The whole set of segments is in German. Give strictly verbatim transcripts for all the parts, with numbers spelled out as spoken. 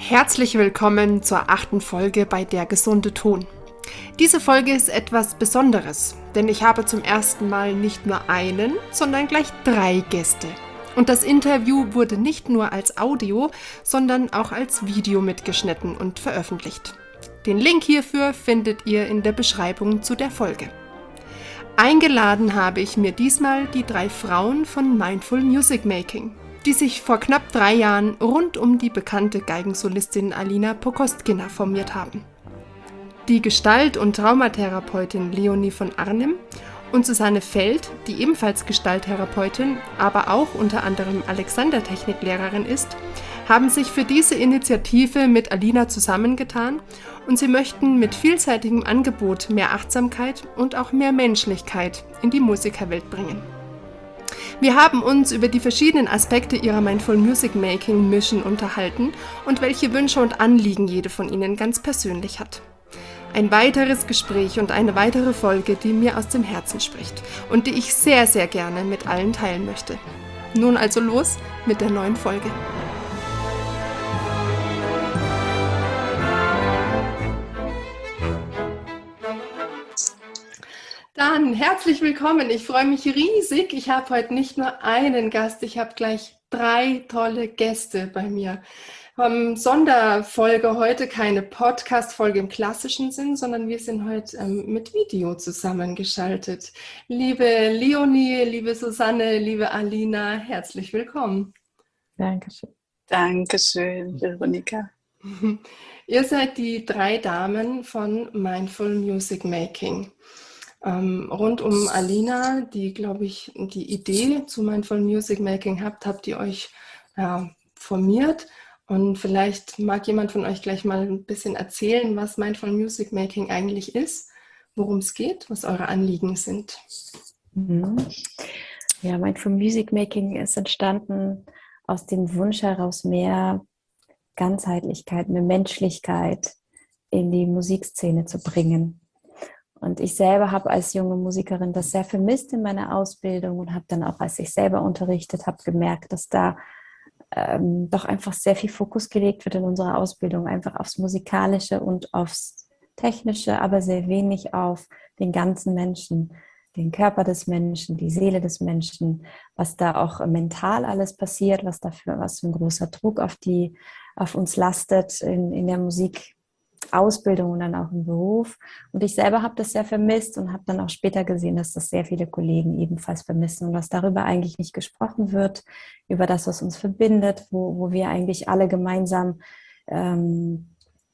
Herzlich willkommen zur achten Folge bei Der gesunde Ton. Diese Folge ist etwas Besonderes, denn ich habe zum ersten Mal nicht nur einen, sondern gleich drei Gäste. Und das Interview wurde nicht nur als Audio, sondern auch als Video mitgeschnitten und veröffentlicht. Den Link hierfür findet ihr in der Beschreibung zu der Folge. Eingeladen habe ich mir diesmal die drei Frauen von Mindful Music Making, die sich vor knapp drei Jahren rund um die bekannte Geigensolistin Alina Pokostkina formiert haben. Die Gestalt- und Traumatherapeutin Leonie von Arnim und Susanne Feld, die ebenfalls Gestalttherapeutin, aber auch unter anderem Alexander-Techniklehrerin ist, haben sich für diese Initiative mit Alina zusammengetan und sie möchten mit vielseitigem Angebot mehr Achtsamkeit und auch mehr Menschlichkeit in die Musikerwelt bringen. Wir haben uns über die verschiedenen Aspekte ihrer Mindful Music Making Mission unterhalten und welche Wünsche und Anliegen jede von ihnen ganz persönlich hat. Ein weiteres Gespräch und eine weitere Folge, die mir aus dem Herzen spricht und die ich sehr, sehr gerne mit allen teilen möchte. Nun also los mit der neuen Folge. Dann herzlich willkommen. Ich freue mich riesig. Ich habe heute nicht nur einen Gast, ich habe gleich drei tolle Gäste bei mir. Ähm, Sonderfolge heute, keine Podcast-Folge im klassischen Sinn, sondern wir sind heute ähm, mit Video zusammengeschaltet. Liebe Leonie, liebe Susanne, liebe Alina, herzlich willkommen. Dankeschön. Dankeschön, Veronika. Ihr seid die drei Damen von Mindful Music Making. Ähm, rund um Alina, die, glaube ich, die Idee zu Mindful Music Making habt, habt ihr euch ja, formiert. Und vielleicht mag jemand von euch gleich mal ein bisschen erzählen, was Mindful Music Making eigentlich ist, worum es geht, was eure Anliegen sind. Ja, Mindful Music Making ist entstanden aus dem Wunsch heraus, mehr Ganzheitlichkeit, mehr Menschlichkeit in die Musikszene zu bringen. Und ich selber habe als junge Musikerin das sehr vermisst in meiner Ausbildung und habe dann auch, als ich selber unterrichtet habe, gemerkt, dass da ähm, doch einfach sehr viel Fokus gelegt wird in unserer Ausbildung, einfach aufs Musikalische und aufs Technische, aber sehr wenig auf den ganzen Menschen, den Körper des Menschen, die Seele des Menschen, was da auch mental alles passiert, was dafür, was für ein großer Druck auf die, auf uns lastet in, in der Musik. Ausbildung und dann auch im Beruf. Und ich selber habe das sehr vermisst und habe dann auch später gesehen, dass das sehr viele Kollegen ebenfalls vermissen und dass darüber eigentlich nicht gesprochen wird, über das, was uns verbindet, wo, wo wir eigentlich alle gemeinsam ähm,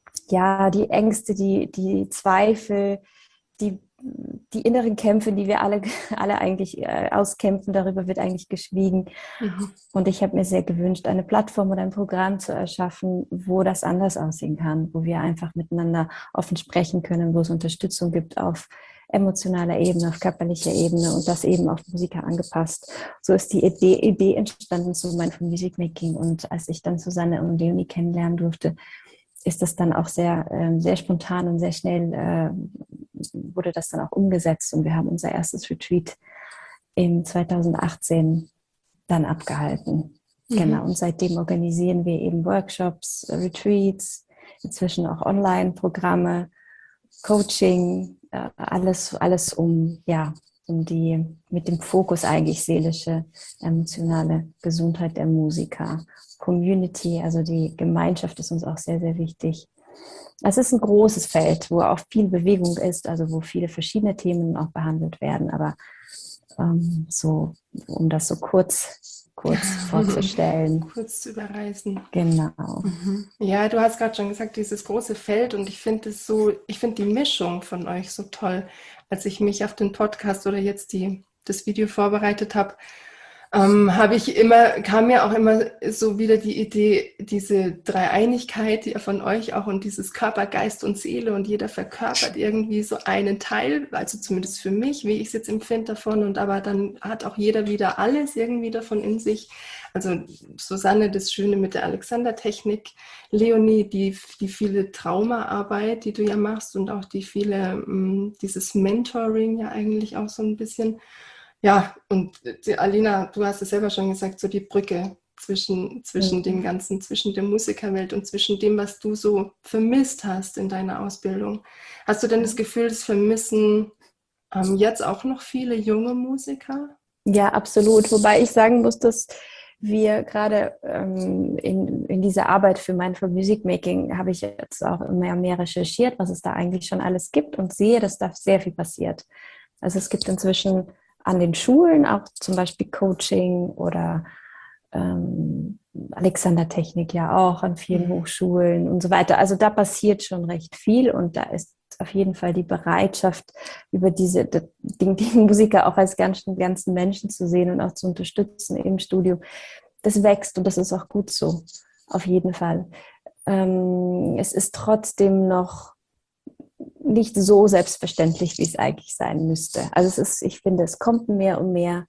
ja, die Ängste, die, die Zweifel, die die inneren Kämpfe, die wir alle, alle eigentlich äh, auskämpfen, darüber wird eigentlich geschwiegen. Mhm. Und ich habe mir sehr gewünscht, eine Plattform oder ein Programm zu erschaffen, wo das anders aussehen kann, wo wir einfach miteinander offen sprechen können, wo es Unterstützung gibt auf emotionaler Ebene, auf körperlicher Ebene und das eben auf Musiker angepasst. So ist die Idee, Idee entstanden zu Mindful Music Making. Und als ich dann Susanne und Leonie kennenlernen durfte, ist das dann auch sehr, äh, sehr spontan und sehr schnell äh, wurde das dann auch umgesetzt. Und wir haben unser erstes Retreat im zweitausendachtzehn dann abgehalten. Mhm. Genau, und seitdem organisieren wir eben Workshops, Retreats, inzwischen auch Online-Programme, Coaching, äh, alles, alles um, ja, um die, mit dem Fokus eigentlich seelische, emotionale Gesundheit der Musiker. Community, also die Gemeinschaft ist uns auch sehr, sehr wichtig. Es ist ein großes Feld, wo auch viel Bewegung ist, also wo viele verschiedene Themen auch behandelt werden, aber ähm, so, um das so kurz, kurz vorzustellen. Kurz zu überreißen. Genau. Mhm. Ja, du hast gerade schon gesagt, dieses große Feld und ich finde es so, ich finde die Mischung von euch so toll. Als ich mich auf den Podcast oder jetzt die, das Video vorbereitet habe, Ähm, habe ich immer, kam mir auch immer so wieder die Idee, diese Dreieinigkeit, die von euch auch und dieses Körper, Geist und Seele und jeder verkörpert irgendwie so einen Teil, also zumindest für mich, wie ich es jetzt empfinde davon und aber dann hat auch jeder wieder alles irgendwie davon in sich. Also Susanne, das Schöne mit der Alexander-Technik, Leonie, die, die viele Traumaarbeit, die du ja machst und auch die viele, mh, dieses Mentoring ja eigentlich auch so ein bisschen. Ja, und die Alina, du hast es selber schon gesagt, so die Brücke zwischen, zwischen Mhm. dem Ganzen, zwischen der Musikerwelt und zwischen dem, was du so vermisst hast in deiner Ausbildung. Hast du denn das Gefühl, das vermissen ähm, jetzt auch noch viele junge Musiker? Ja, absolut. Wobei ich sagen muss, dass wir gerade ähm, in, in dieser Arbeit für Mindful Music Making habe ich jetzt auch immer mehr recherchiert, was es da eigentlich schon alles gibt und sehe, dass da sehr viel passiert. Also es gibt inzwischen an den Schulen auch zum Beispiel Coaching oder ähm, Alexander-Technik ja auch an vielen Hochschulen und so weiter. Also da passiert schon recht viel und da ist auf jeden Fall die Bereitschaft, über diese den, den Musiker auch als ganzen, ganzen Menschen zu sehen und auch zu unterstützen im Studium. Das wächst und das ist auch gut so, auf jeden Fall. Ähm, es ist trotzdem noch nicht so selbstverständlich, wie es eigentlich sein müsste. Also es ist, ich finde, es kommt mehr und mehr.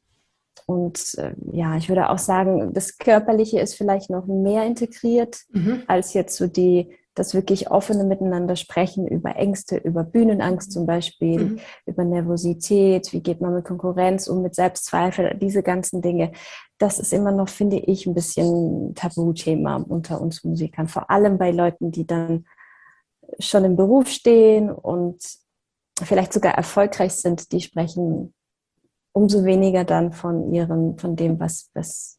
Und äh, ja, ich würde auch sagen, das Körperliche ist vielleicht noch mehr integriert, Mhm. als jetzt so die, das wirklich offene Miteinander sprechen über Ängste, über Bühnenangst zum Beispiel, Mhm. über Nervosität, wie geht man mit Konkurrenz um, mit Selbstzweifel, diese ganzen Dinge. Das ist immer noch, finde ich, ein bisschen Tabuthema unter uns Musikern. Vor allem bei Leuten, die dann schon im Beruf stehen und vielleicht sogar erfolgreich sind, die sprechen umso weniger dann von ihrem, von dem, was, was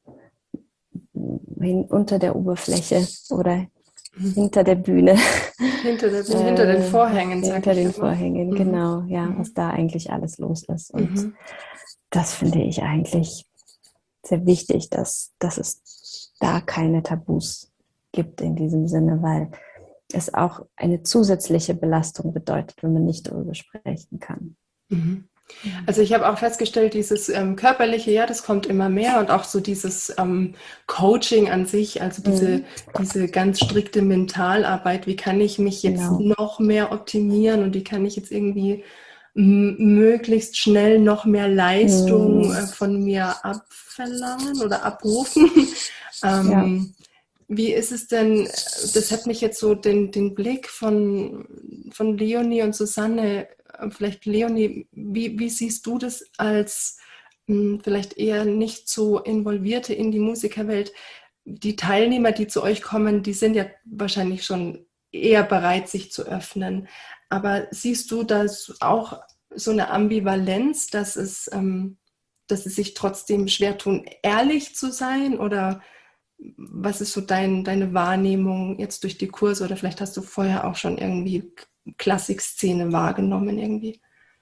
hin, unter der Oberfläche oder hinter der Bühne. Hinter, der, hinter den Vorhängen, äh, sag hinter ich den immer. Vorhängen, Mhm. genau, ja, Mhm. was da eigentlich alles los ist. Und Mhm. das finde ich eigentlich sehr wichtig, dass, dass es da keine Tabus gibt in diesem Sinne, weil es auch eine zusätzliche Belastung bedeutet, wenn man nicht darüber sprechen kann. Mhm. Also ich habe auch festgestellt, dieses ähm, körperliche, ja, das kommt immer mehr und auch so dieses ähm, Coaching an sich, also diese, Mhm. diese ganz strikte Mentalarbeit, wie kann ich mich jetzt Genau. noch mehr optimieren und wie kann ich jetzt irgendwie m- möglichst schnell noch mehr Leistung Mhm. äh, von mir abverlangen oder abrufen. Ja. ähm, Wie ist es denn, das hat mich jetzt so den, den Blick von, von Leonie und Susanne, äh, vielleicht Leonie, wie, wie siehst du das als mh, vielleicht eher nicht so Involvierte in die Musikerwelt? Die Teilnehmer, die zu euch kommen, die sind ja wahrscheinlich schon eher bereit, sich zu öffnen. Aber siehst du das auch so eine Ambivalenz, dass es, ähm, dass sie sich trotzdem schwer tun, ehrlich zu sein oder was ist so dein, deine Wahrnehmung jetzt durch die Kurse oder vielleicht hast du vorher auch schon irgendwie Klassikszene wahrgenommen irgendwie?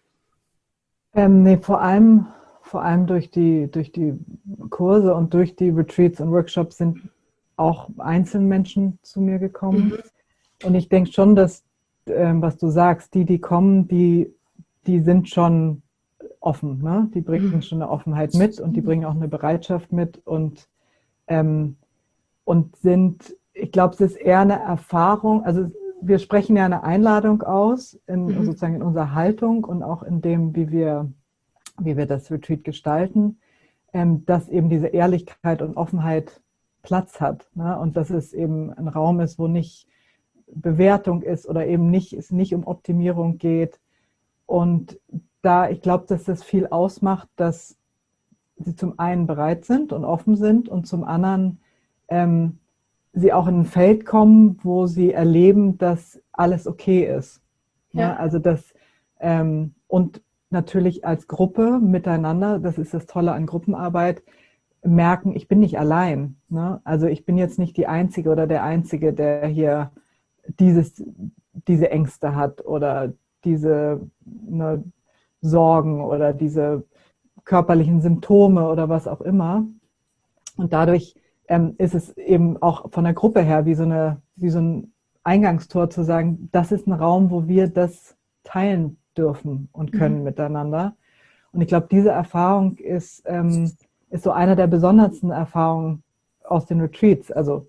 Ähm, nee, vor allem, vor allem durch die, durch die Kurse und durch die Retreats und Workshops sind auch Einzelmenschen zu mir gekommen. Mhm. Und ich denke schon, dass, ähm, was du sagst, die, die kommen, die, die sind schon offen, ne? Die bringen Mhm. schon eine Offenheit mit und die bringen auch eine Bereitschaft mit und, ähm, und sind, ich glaube, es ist eher eine Erfahrung, also wir sprechen ja eine Einladung aus, in, Mhm. sozusagen in unserer Haltung und auch in dem, wie wir, wie wir das Retreat gestalten, ähm, dass eben diese Ehrlichkeit und Offenheit Platz hat, ne? Und dass es eben ein Raum ist, wo nicht Bewertung ist oder eben nicht, es nicht um Optimierung geht. Und da, ich glaube, dass das viel ausmacht, dass sie zum einen bereit sind und offen sind und zum anderen ähm, sie auch in ein Feld kommen, wo sie erleben, dass alles okay ist. Ja, Ja. also das ähm, und natürlich als Gruppe miteinander, das ist das Tolle an Gruppenarbeit, merken, ich bin nicht allein. Ne? Also ich bin jetzt nicht die Einzige oder der Einzige, der hier dieses, diese Ängste hat oder diese ne, Sorgen oder diese körperlichen Symptome oder was auch immer. Und dadurch ähm, ist es eben auch von der Gruppe her wie so, eine, wie so ein Eingangstor zu sagen, das ist ein Raum, wo wir das teilen dürfen und können Mhm. miteinander. Und ich glaube, diese Erfahrung ist, ähm, ist so eine der besondersten Erfahrungen aus den Retreats. Also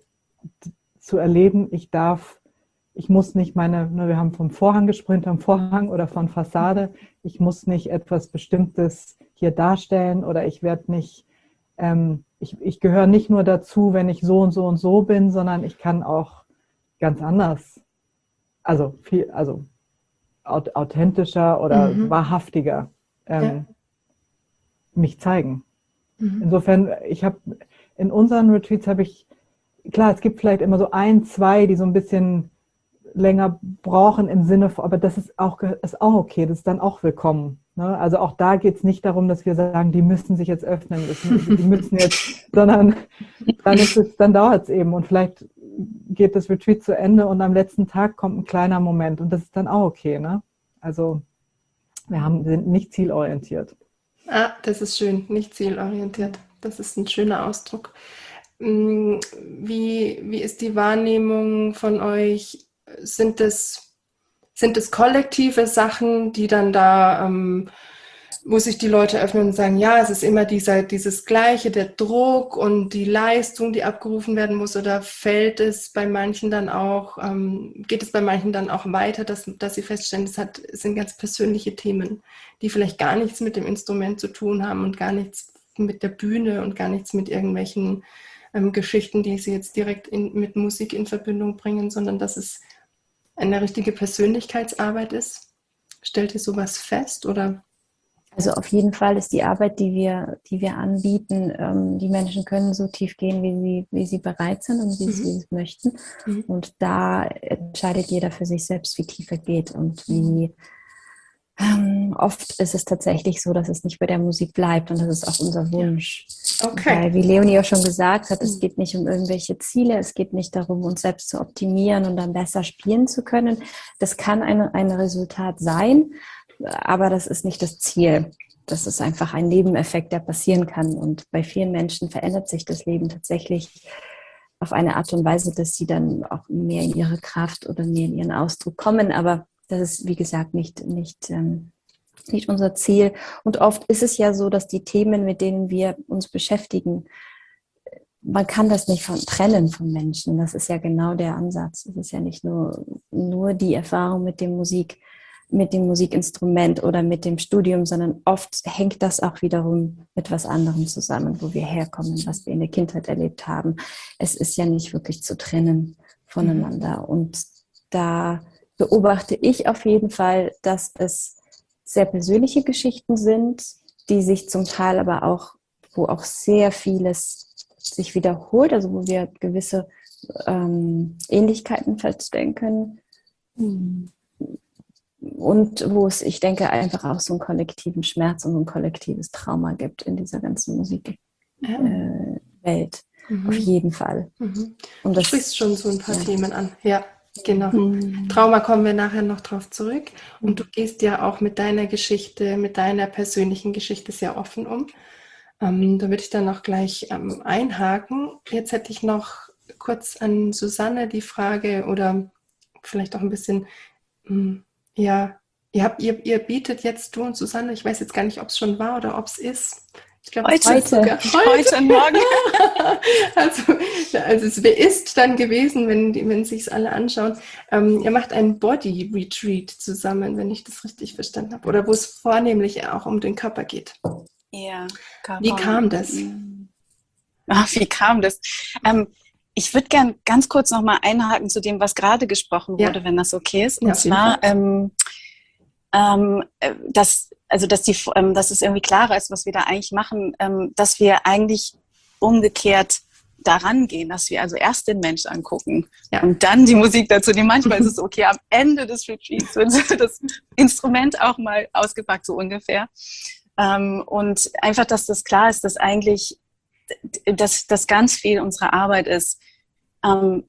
zu erleben, ich darf, ich muss nicht meine, ne, wir haben vom Vorhang gesprochen, vom Vorhang oder von Fassade, ich muss nicht etwas Bestimmtes hier darstellen oder ich werde nicht, ähm, ich, ich gehöre nicht nur dazu, wenn ich so und so und so bin, sondern ich kann auch ganz anders, also viel, also authentischer oder Mhm. wahrhaftiger Ja. ähm, mich zeigen. Mhm. Insofern, ich habe in unseren Retreats habe ich, klar, es gibt vielleicht immer so ein, zwei, die so ein bisschen länger brauchen im Sinne von, aber das ist auch, ist auch okay, das ist dann auch willkommen. Ne? Also auch da geht es nicht darum, dass wir sagen, die müssen sich jetzt öffnen, müssen, die müssen jetzt, sondern dann, ist es, dann dauert es eben und vielleicht geht das Retreat zu Ende und am letzten Tag kommt ein kleiner Moment und das ist dann auch okay. Ne? Also wir haben, sind nicht zielorientiert. Ah, das ist schön, nicht zielorientiert. Das ist ein schöner Ausdruck. Wie, wie ist die Wahrnehmung von euch? Sind es, sind es kollektive Sachen, die dann da, ähm, wo sich die Leute öffnen und sagen, ja, es ist immer dieser, dieses Gleiche, der Druck und die Leistung, die abgerufen werden muss, oder fällt es bei manchen dann auch, ähm, geht es bei manchen dann auch weiter, dass, dass sie feststellen, es hat, es sind ganz persönliche Themen, die vielleicht gar nichts mit dem Instrument zu tun haben und gar nichts mit der Bühne und gar nichts mit irgendwelchen ähm, Geschichten, die sie jetzt direkt in, mit Musik in Verbindung bringen, sondern dass es eine richtige Persönlichkeitsarbeit ist? Stellt ihr sowas fest, oder? Also auf jeden Fall ist die Arbeit, die wir, die wir anbieten, ähm, die Menschen können so tief gehen, wie sie, wie sie bereit sind und wie mhm. sie es möchten. Mhm. Und da entscheidet jeder für sich selbst, wie tief er geht und wie ähm, oft ist es tatsächlich so, dass es nicht bei der Musik bleibt und das ist auch unser Wunsch. Okay. Weil, wie Leonie auch schon gesagt hat, es geht nicht um irgendwelche Ziele, es geht nicht darum, uns selbst zu optimieren und dann besser spielen zu können. Das kann ein, ein Resultat sein, aber das ist nicht das Ziel. Das ist einfach ein Nebeneffekt, der passieren kann. Und bei vielen Menschen verändert sich das Leben tatsächlich auf eine Art und Weise, dass sie dann auch mehr in ihre Kraft oder mehr in ihren Ausdruck kommen. Aber das ist, wie gesagt, nicht, nicht, ähm, nicht unser Ziel. Und oft ist es ja so, dass die Themen, mit denen wir uns beschäftigen, man kann das nicht von, trennen von Menschen. Das ist ja genau der Ansatz. Es ist ja nicht nur, nur die Erfahrung mit dem Musik, mit dem Musikinstrument oder mit dem Studium, sondern oft hängt das auch wiederum mit was anderem zusammen, wo wir herkommen, was wir in der Kindheit erlebt haben. Es ist ja nicht wirklich zu trennen voneinander. Mhm. Und da beobachte ich auf jeden Fall, dass es sehr persönliche Geschichten sind, die sich zum Teil aber auch, wo auch sehr vieles sich wiederholt, also wo wir gewisse ähm, Ähnlichkeiten feststellen können. Mhm. Und wo es, ich denke, einfach auch so einen kollektiven Schmerz und ein kollektives Trauma gibt in dieser ganzen Musikwelt. Ja. Äh, mhm. Auf jeden Fall. Mhm. Und du das, sprichst schon so ein paar ja. Themen an. Ja, genau. Mhm. Trauma kommen wir nachher noch drauf zurück. Und du gehst ja auch mit deiner Geschichte, mit deiner persönlichen Geschichte sehr offen um. Ähm, da würde ich dann auch gleich ähm, einhaken. Jetzt hätte ich noch kurz an Susanne die Frage oder vielleicht auch ein bisschen... Mh, Ja, ihr, habt, ihr, ihr bietet jetzt, du und Susanne, ich weiß jetzt gar nicht, ob es schon war oder ob es ist. Ich glaube, heute. Sogar heute. Heute und morgen. also, also es ist dann gewesen, wenn, wenn sich es alle anschauen. Ähm, ihr macht einen Body Retreat zusammen, wenn ich das richtig verstanden habe. Oder wo es vornehmlich auch um den Körper geht. Ja. Körper. Wie kam das? Ach, wie kam das? Ähm, Ich würde gern ganz kurz nochmal einhaken zu dem, was gerade gesprochen wurde, ja. wenn das okay ist. Und ja, zwar, ähm, ähm, dass, also dass, die, ähm, dass es irgendwie klarer ist, was wir da eigentlich machen, ähm, dass wir eigentlich umgekehrt daran gehen, dass wir also erst den Mensch angucken ja. und dann die Musik dazu. Die manchmal ist es okay, am Ende des Retreats wird das Instrument auch mal ausgepackt, so ungefähr. Ähm, und einfach, dass das klar ist, dass eigentlich dass das ganz viel unserer Arbeit ist, ähm,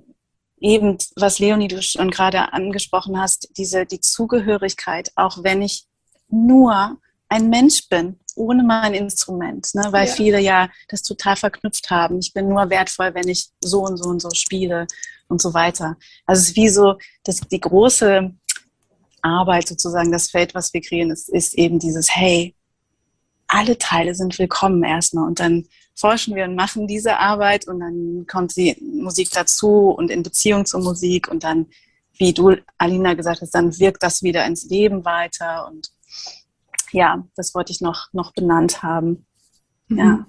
eben, was Leonie du schon gerade angesprochen hast, diese, die Zugehörigkeit, auch wenn ich nur ein Mensch bin, ohne mein Instrument, ne? Weil ja. viele ja das total verknüpft haben. Ich bin nur wertvoll, wenn ich so und so und so spiele und so weiter. Also es ist wie so, dass die große Arbeit sozusagen, das Feld, was wir kreieren, ist, ist eben dieses, hey, alle Teile sind willkommen erstmal und dann forschen wir und machen diese Arbeit und dann kommt die Musik dazu und in Beziehung zur Musik und dann, wie du, Alina, gesagt hast, dann wirkt das wieder ins Leben weiter und ja, das wollte ich noch, noch benannt haben. Mhm. Ja.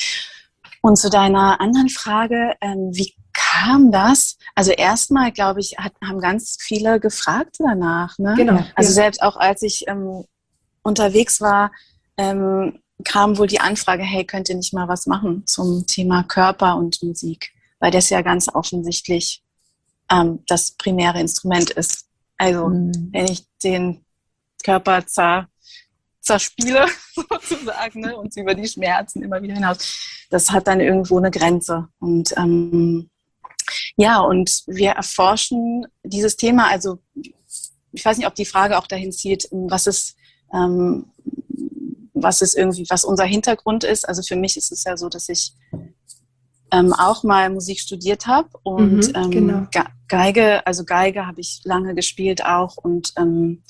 Und zu deiner anderen Frage, ähm, wie kam das? Also erstmal, glaube ich, hat, haben ganz viele gefragt danach. Ne? Genau. Also ja. selbst auch als ich ähm, unterwegs war, Ähm, kam wohl die Anfrage, hey, könnt ihr nicht mal was machen zum Thema Körper und Musik? Weil das ja ganz offensichtlich ähm, das primäre Instrument ist. Also mhm. wenn ich den Körper zer, zerspiele, sozusagen, ne, und über die Schmerzen immer wieder hinaus, das hat dann irgendwo eine Grenze. Und ähm, ja, und wir erforschen dieses Thema, also ich weiß nicht, ob die Frage auch dahin zielt, was ist, ähm, was ist irgendwie, was unser Hintergrund ist. Also für mich ist es ja so, dass ich ähm, auch mal Musik studiert habe und Mhm, ähm, genau. Ge- Geige, also Geige habe ich lange gespielt auch und ähm,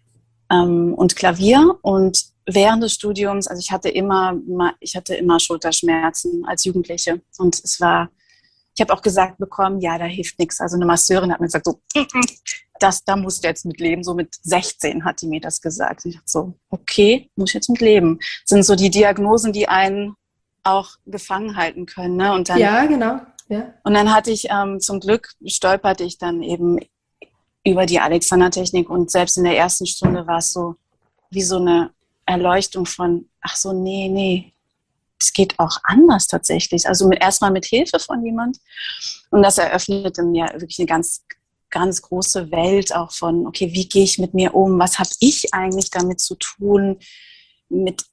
ähm, und Klavier. Und während des Studiums, also ich hatte immer, ich hatte immer Schulterschmerzen als Jugendliche und es war, ich habe auch gesagt bekommen, ja, da hilft nichts. Also eine Masseurin hat mir gesagt, so, das, da musst du jetzt mit leben. So mit sechzehn hat die mir das gesagt. Ich dachte so, okay, muss ich jetzt mit leben. Das sind so die Diagnosen, die einen auch gefangen halten können. Ne? Und dann, Ja, genau. Ja. und dann hatte ich, ähm, zum Glück stolperte ich dann eben über die Alexander-Technik und selbst in der ersten Stunde war es so wie so eine Erleuchtung von, ach so, nee, nee, es geht auch anders tatsächlich. Also erstmal mit Hilfe von jemand. Und das eröffnete mir wirklich eine ganz, ganz große Welt auch von, okay, wie gehe ich mit mir um? Was habe ich eigentlich damit zu tun? Mit,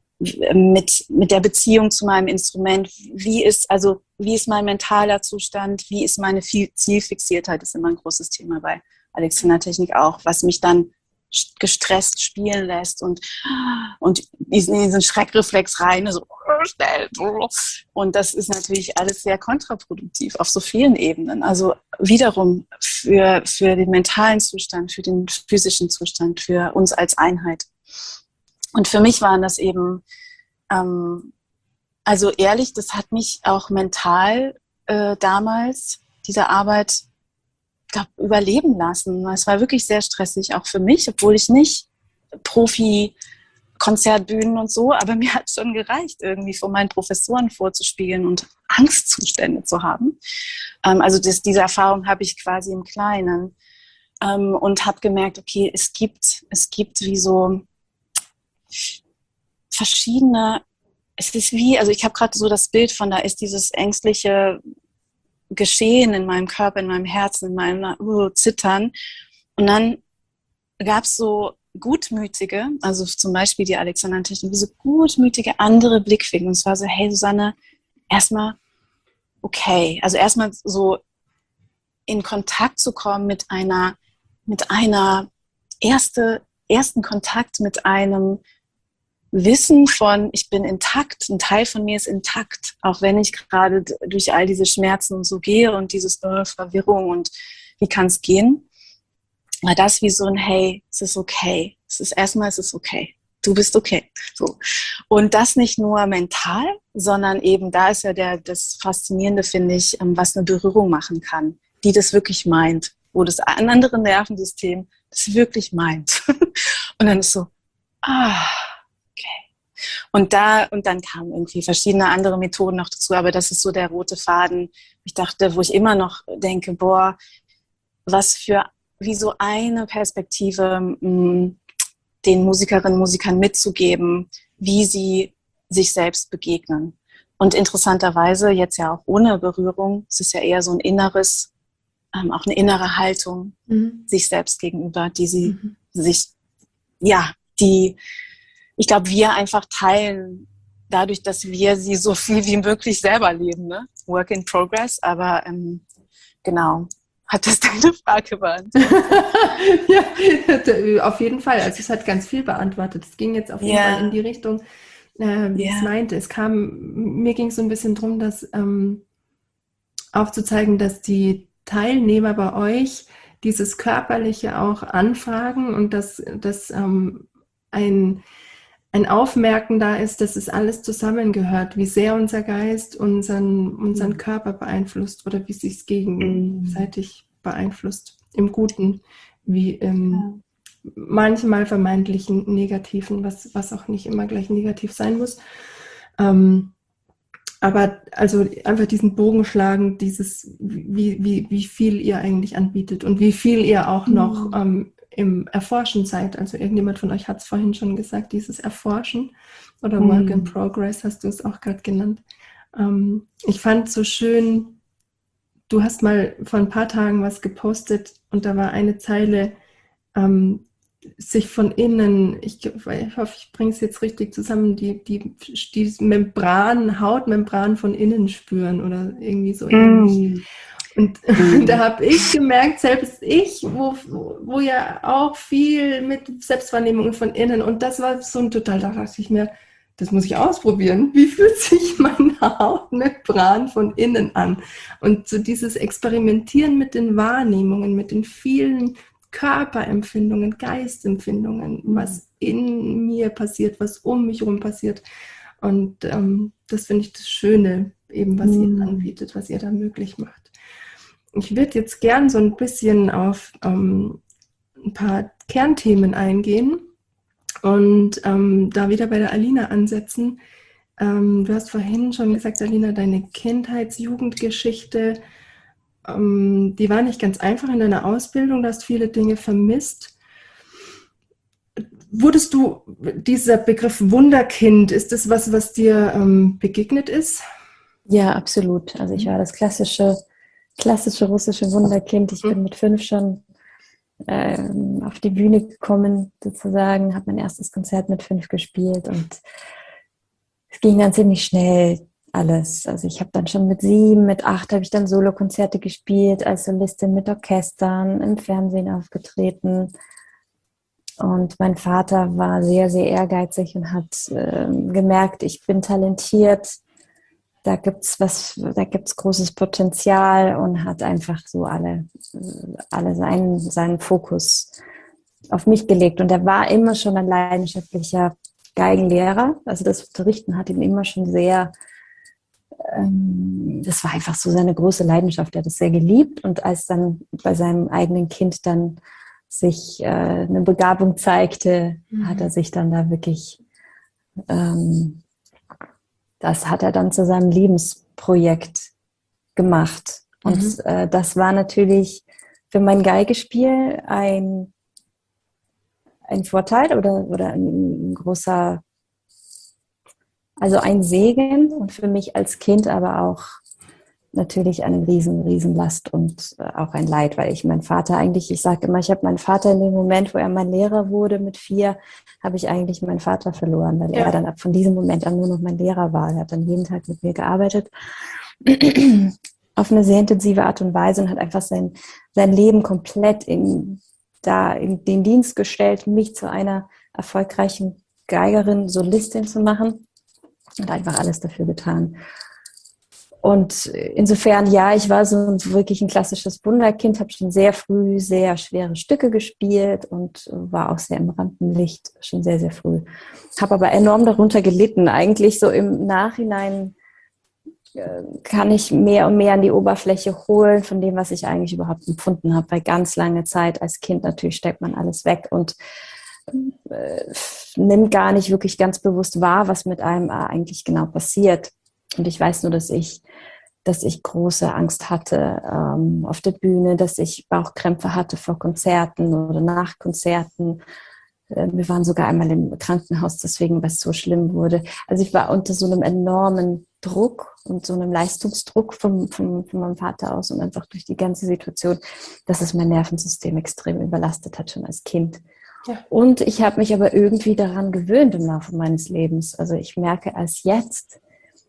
mit, mit der Beziehung zu meinem Instrument? Wie ist, also, wie ist mein mentaler Zustand? Wie ist meine Zielfixiertheit? Das ist immer ein großes Thema bei Alexander-Technik auch, was mich dann gestresst spielen lässt und, und diesen, diesen Schreckreflex rein, so schnell. Und das ist natürlich alles sehr kontraproduktiv auf so vielen Ebenen. Also wiederum für, für den mentalen Zustand, für den physischen Zustand, für uns als Einheit. Und für mich waren das eben, ähm, also ehrlich, das hat mich auch mental äh, damals, diese Arbeit, glaub, überleben lassen. Es war wirklich sehr stressig, auch für mich, obwohl ich nicht Profi, Konzertbühnen und so, aber mir hat schon gereicht, irgendwie vor meinen Professoren vorzuspielen und Angstzustände zu haben. Ähm, also das, diese Erfahrung habe ich quasi im Kleinen ähm, und habe gemerkt, okay, es gibt, es gibt wie so verschiedene, es ist wie, also ich habe gerade so das Bild von, da ist dieses ängstliche Geschehen in meinem Körper, in meinem Herzen, in meinem uh, Zittern. Und dann gab es so gutmütige, also zum Beispiel die Alexander-Technik, so gutmütige andere Blickwinkel. Und es war so, hey Susanne, erstmal okay. Also erstmal so in Kontakt zu kommen mit einer, mit einer erste, ersten Kontakt mit einem Wissen von, ich bin intakt, ein Teil von mir ist intakt, auch wenn ich gerade durch all diese Schmerzen und so gehe und dieses äh, Verwirrung und wie kann es gehen, war das wie so ein hey, es ist okay. Es ist erstmal, es ist okay. Du bist okay. So. Und das nicht nur mental, sondern eben, da ist ja der, das Faszinierende, finde ich, was eine Berührung machen kann, die das wirklich meint, wo das andere Nervensystem das wirklich meint. Und dann ist so, ah, Und da, und dann kamen irgendwie verschiedene andere Methoden noch dazu, aber das ist so der rote Faden. Ich dachte, wo ich immer noch denke, boah, was für, wie so eine Perspektive mh, den Musikerinnen und Musikern mitzugeben, wie sie sich selbst begegnen. Und interessanterweise, jetzt ja auch ohne Berührung, es ist ja eher so ein inneres, ähm, auch eine innere Haltung mhm. sich selbst gegenüber, die sie mhm. sich, ja, die, ich glaube, wir einfach teilen, dadurch, dass wir sie so viel wie möglich selber leben, ne? Work in progress, aber ähm, genau. Hat das deine Frage beantwortet? Ja, auf jeden Fall. Also es hat ganz viel beantwortet. Es ging jetzt auf jeden yeah. Fall in die Richtung, äh, wie yeah. ich es meinte. Es kam, mir ging es so ein bisschen drum, dass ähm, aufzuzeigen, dass die Teilnehmer bei euch dieses Körperliche auch anfragen und dass, dass ähm, ein ein Aufmerken da ist, dass es alles zusammengehört, wie sehr unser Geist unseren, unseren Körper beeinflusst oder wie sich es gegenseitig beeinflusst, im Guten wie im ja. manchmal vermeintlichen Negativen, was, was auch nicht immer gleich negativ sein muss. Ähm, aber also einfach diesen Bogen schlagen, dieses, wie, wie, wie viel ihr eigentlich anbietet und wie viel ihr auch noch ähm, im Erforschen seid. Also irgendjemand von euch hat es vorhin schon gesagt, dieses Erforschen oder Work Mhm. in Progress hast du es auch gerade genannt. Ähm, ich fand so schön, du hast mal vor ein paar Tagen was gepostet und da war eine Zeile, ähm, sich von innen, ich, ich hoffe, ich bringe es jetzt richtig zusammen, die, die, die Membran, Hautmembran von innen spüren oder irgendwie so ähnlich. Mm. Und Mm. da habe ich gemerkt, selbst ich, wo, wo ja auch viel mit Selbstwahrnehmung von innen, und das war so ein total, da dachte ich mir, das muss ich ausprobieren. Wie fühlt sich meine Hautmembran von innen an? Und so dieses Experimentieren mit den Wahrnehmungen, mit den vielen Körperempfindungen, Geistempfindungen, was in mir passiert, was um mich herum passiert. Und ähm, das finde ich das Schöne, eben was ihr anbietet, was ihr da möglich macht. Ich würde jetzt gern so ein bisschen auf ähm, ein paar Kernthemen eingehen und ähm, da wieder bei der Alina ansetzen. Ähm, du hast vorhin schon gesagt, Alina, deine Kindheits-Jugendgeschichte, ähm, die war nicht ganz einfach in deiner Ausbildung, du hast viele Dinge vermisst. Wurdest du, dieser Begriff Wunderkind, ist das was, was dir ähm, begegnet ist? Ja, absolut. Also ich war das klassische, klassische russische Wunderkind. Ich bin mit fünf schon ähm, auf die Bühne gekommen, sozusagen, habe mein erstes Konzert mit fünf gespielt und es ging dann ziemlich schnell alles. Also ich habe dann schon mit sieben, mit acht habe ich dann Solokonzerte gespielt, als Solistin mit Orchestern, im Fernsehen aufgetreten. Und mein Vater war sehr, sehr ehrgeizig und hat äh, gemerkt, ich bin talentiert, da gibt's was, da gibt's großes Potenzial und hat einfach so alle, alle seinen, seinen Fokus auf mich gelegt. Und er war immer schon ein leidenschaftlicher Geigenlehrer. Also das Unterrichten hat ihn immer schon sehr, ähm, das war einfach so seine große Leidenschaft. Er hat es sehr geliebt. Und als dann bei seinem eigenen Kind dann sich äh, eine Begabung zeigte, mhm. hat er sich dann da wirklich, ähm, das hat er dann zu seinem Lebensprojekt gemacht. Und mhm. äh, das war natürlich für mein Geigespiel ein, ein Vorteil oder, oder ein, ein großer, also ein Segen und für mich als Kind aber auch natürlich eine riesen, riesen Last und äh, auch ein Leid, weil ich meinen Vater eigentlich, ich sage immer, ich habe meinen Vater in dem Moment, wo er mein Lehrer wurde mit vier, habe ich eigentlich meinen Vater verloren, weil ja. er dann ab von diesem Moment an nur noch mein Lehrer war. Er hat dann jeden Tag mit mir gearbeitet auf eine sehr intensive Art und Weise und hat einfach sein, sein Leben komplett in, da in den Dienst gestellt, mich zu einer erfolgreichen Geigerin, Solistin zu machen und einfach alles dafür getan. Und insofern, ja, ich war so wirklich ein klassisches Wunderkind, habe schon sehr früh sehr schwere Stücke gespielt und war auch sehr im Rampenlicht, schon sehr, sehr früh. Habe aber enorm darunter gelitten. Eigentlich so im Nachhinein äh, kann ich mehr und mehr an die Oberfläche holen von dem, was ich eigentlich überhaupt empfunden habe. Weil ganz lange Zeit als Kind natürlich steckt man alles weg und äh, nimmt gar nicht wirklich ganz bewusst wahr, was mit einem eigentlich genau passiert. Und ich weiß nur, dass ich, dass ich große Angst hatte ähm, auf der Bühne, dass ich Bauchkrämpfe hatte vor Konzerten oder nach Konzerten. Äh, wir waren sogar einmal im Krankenhaus, deswegen, weil es so schlimm wurde. Also ich war unter so einem enormen Druck und so einem Leistungsdruck vom, vom, von meinem Vater aus und einfach durch die ganze Situation, dass es mein Nervensystem extrem überlastet hat, schon als Kind. Ja. Und ich habe mich aber irgendwie daran gewöhnt im Laufe meines Lebens. Also ich merke als jetzt,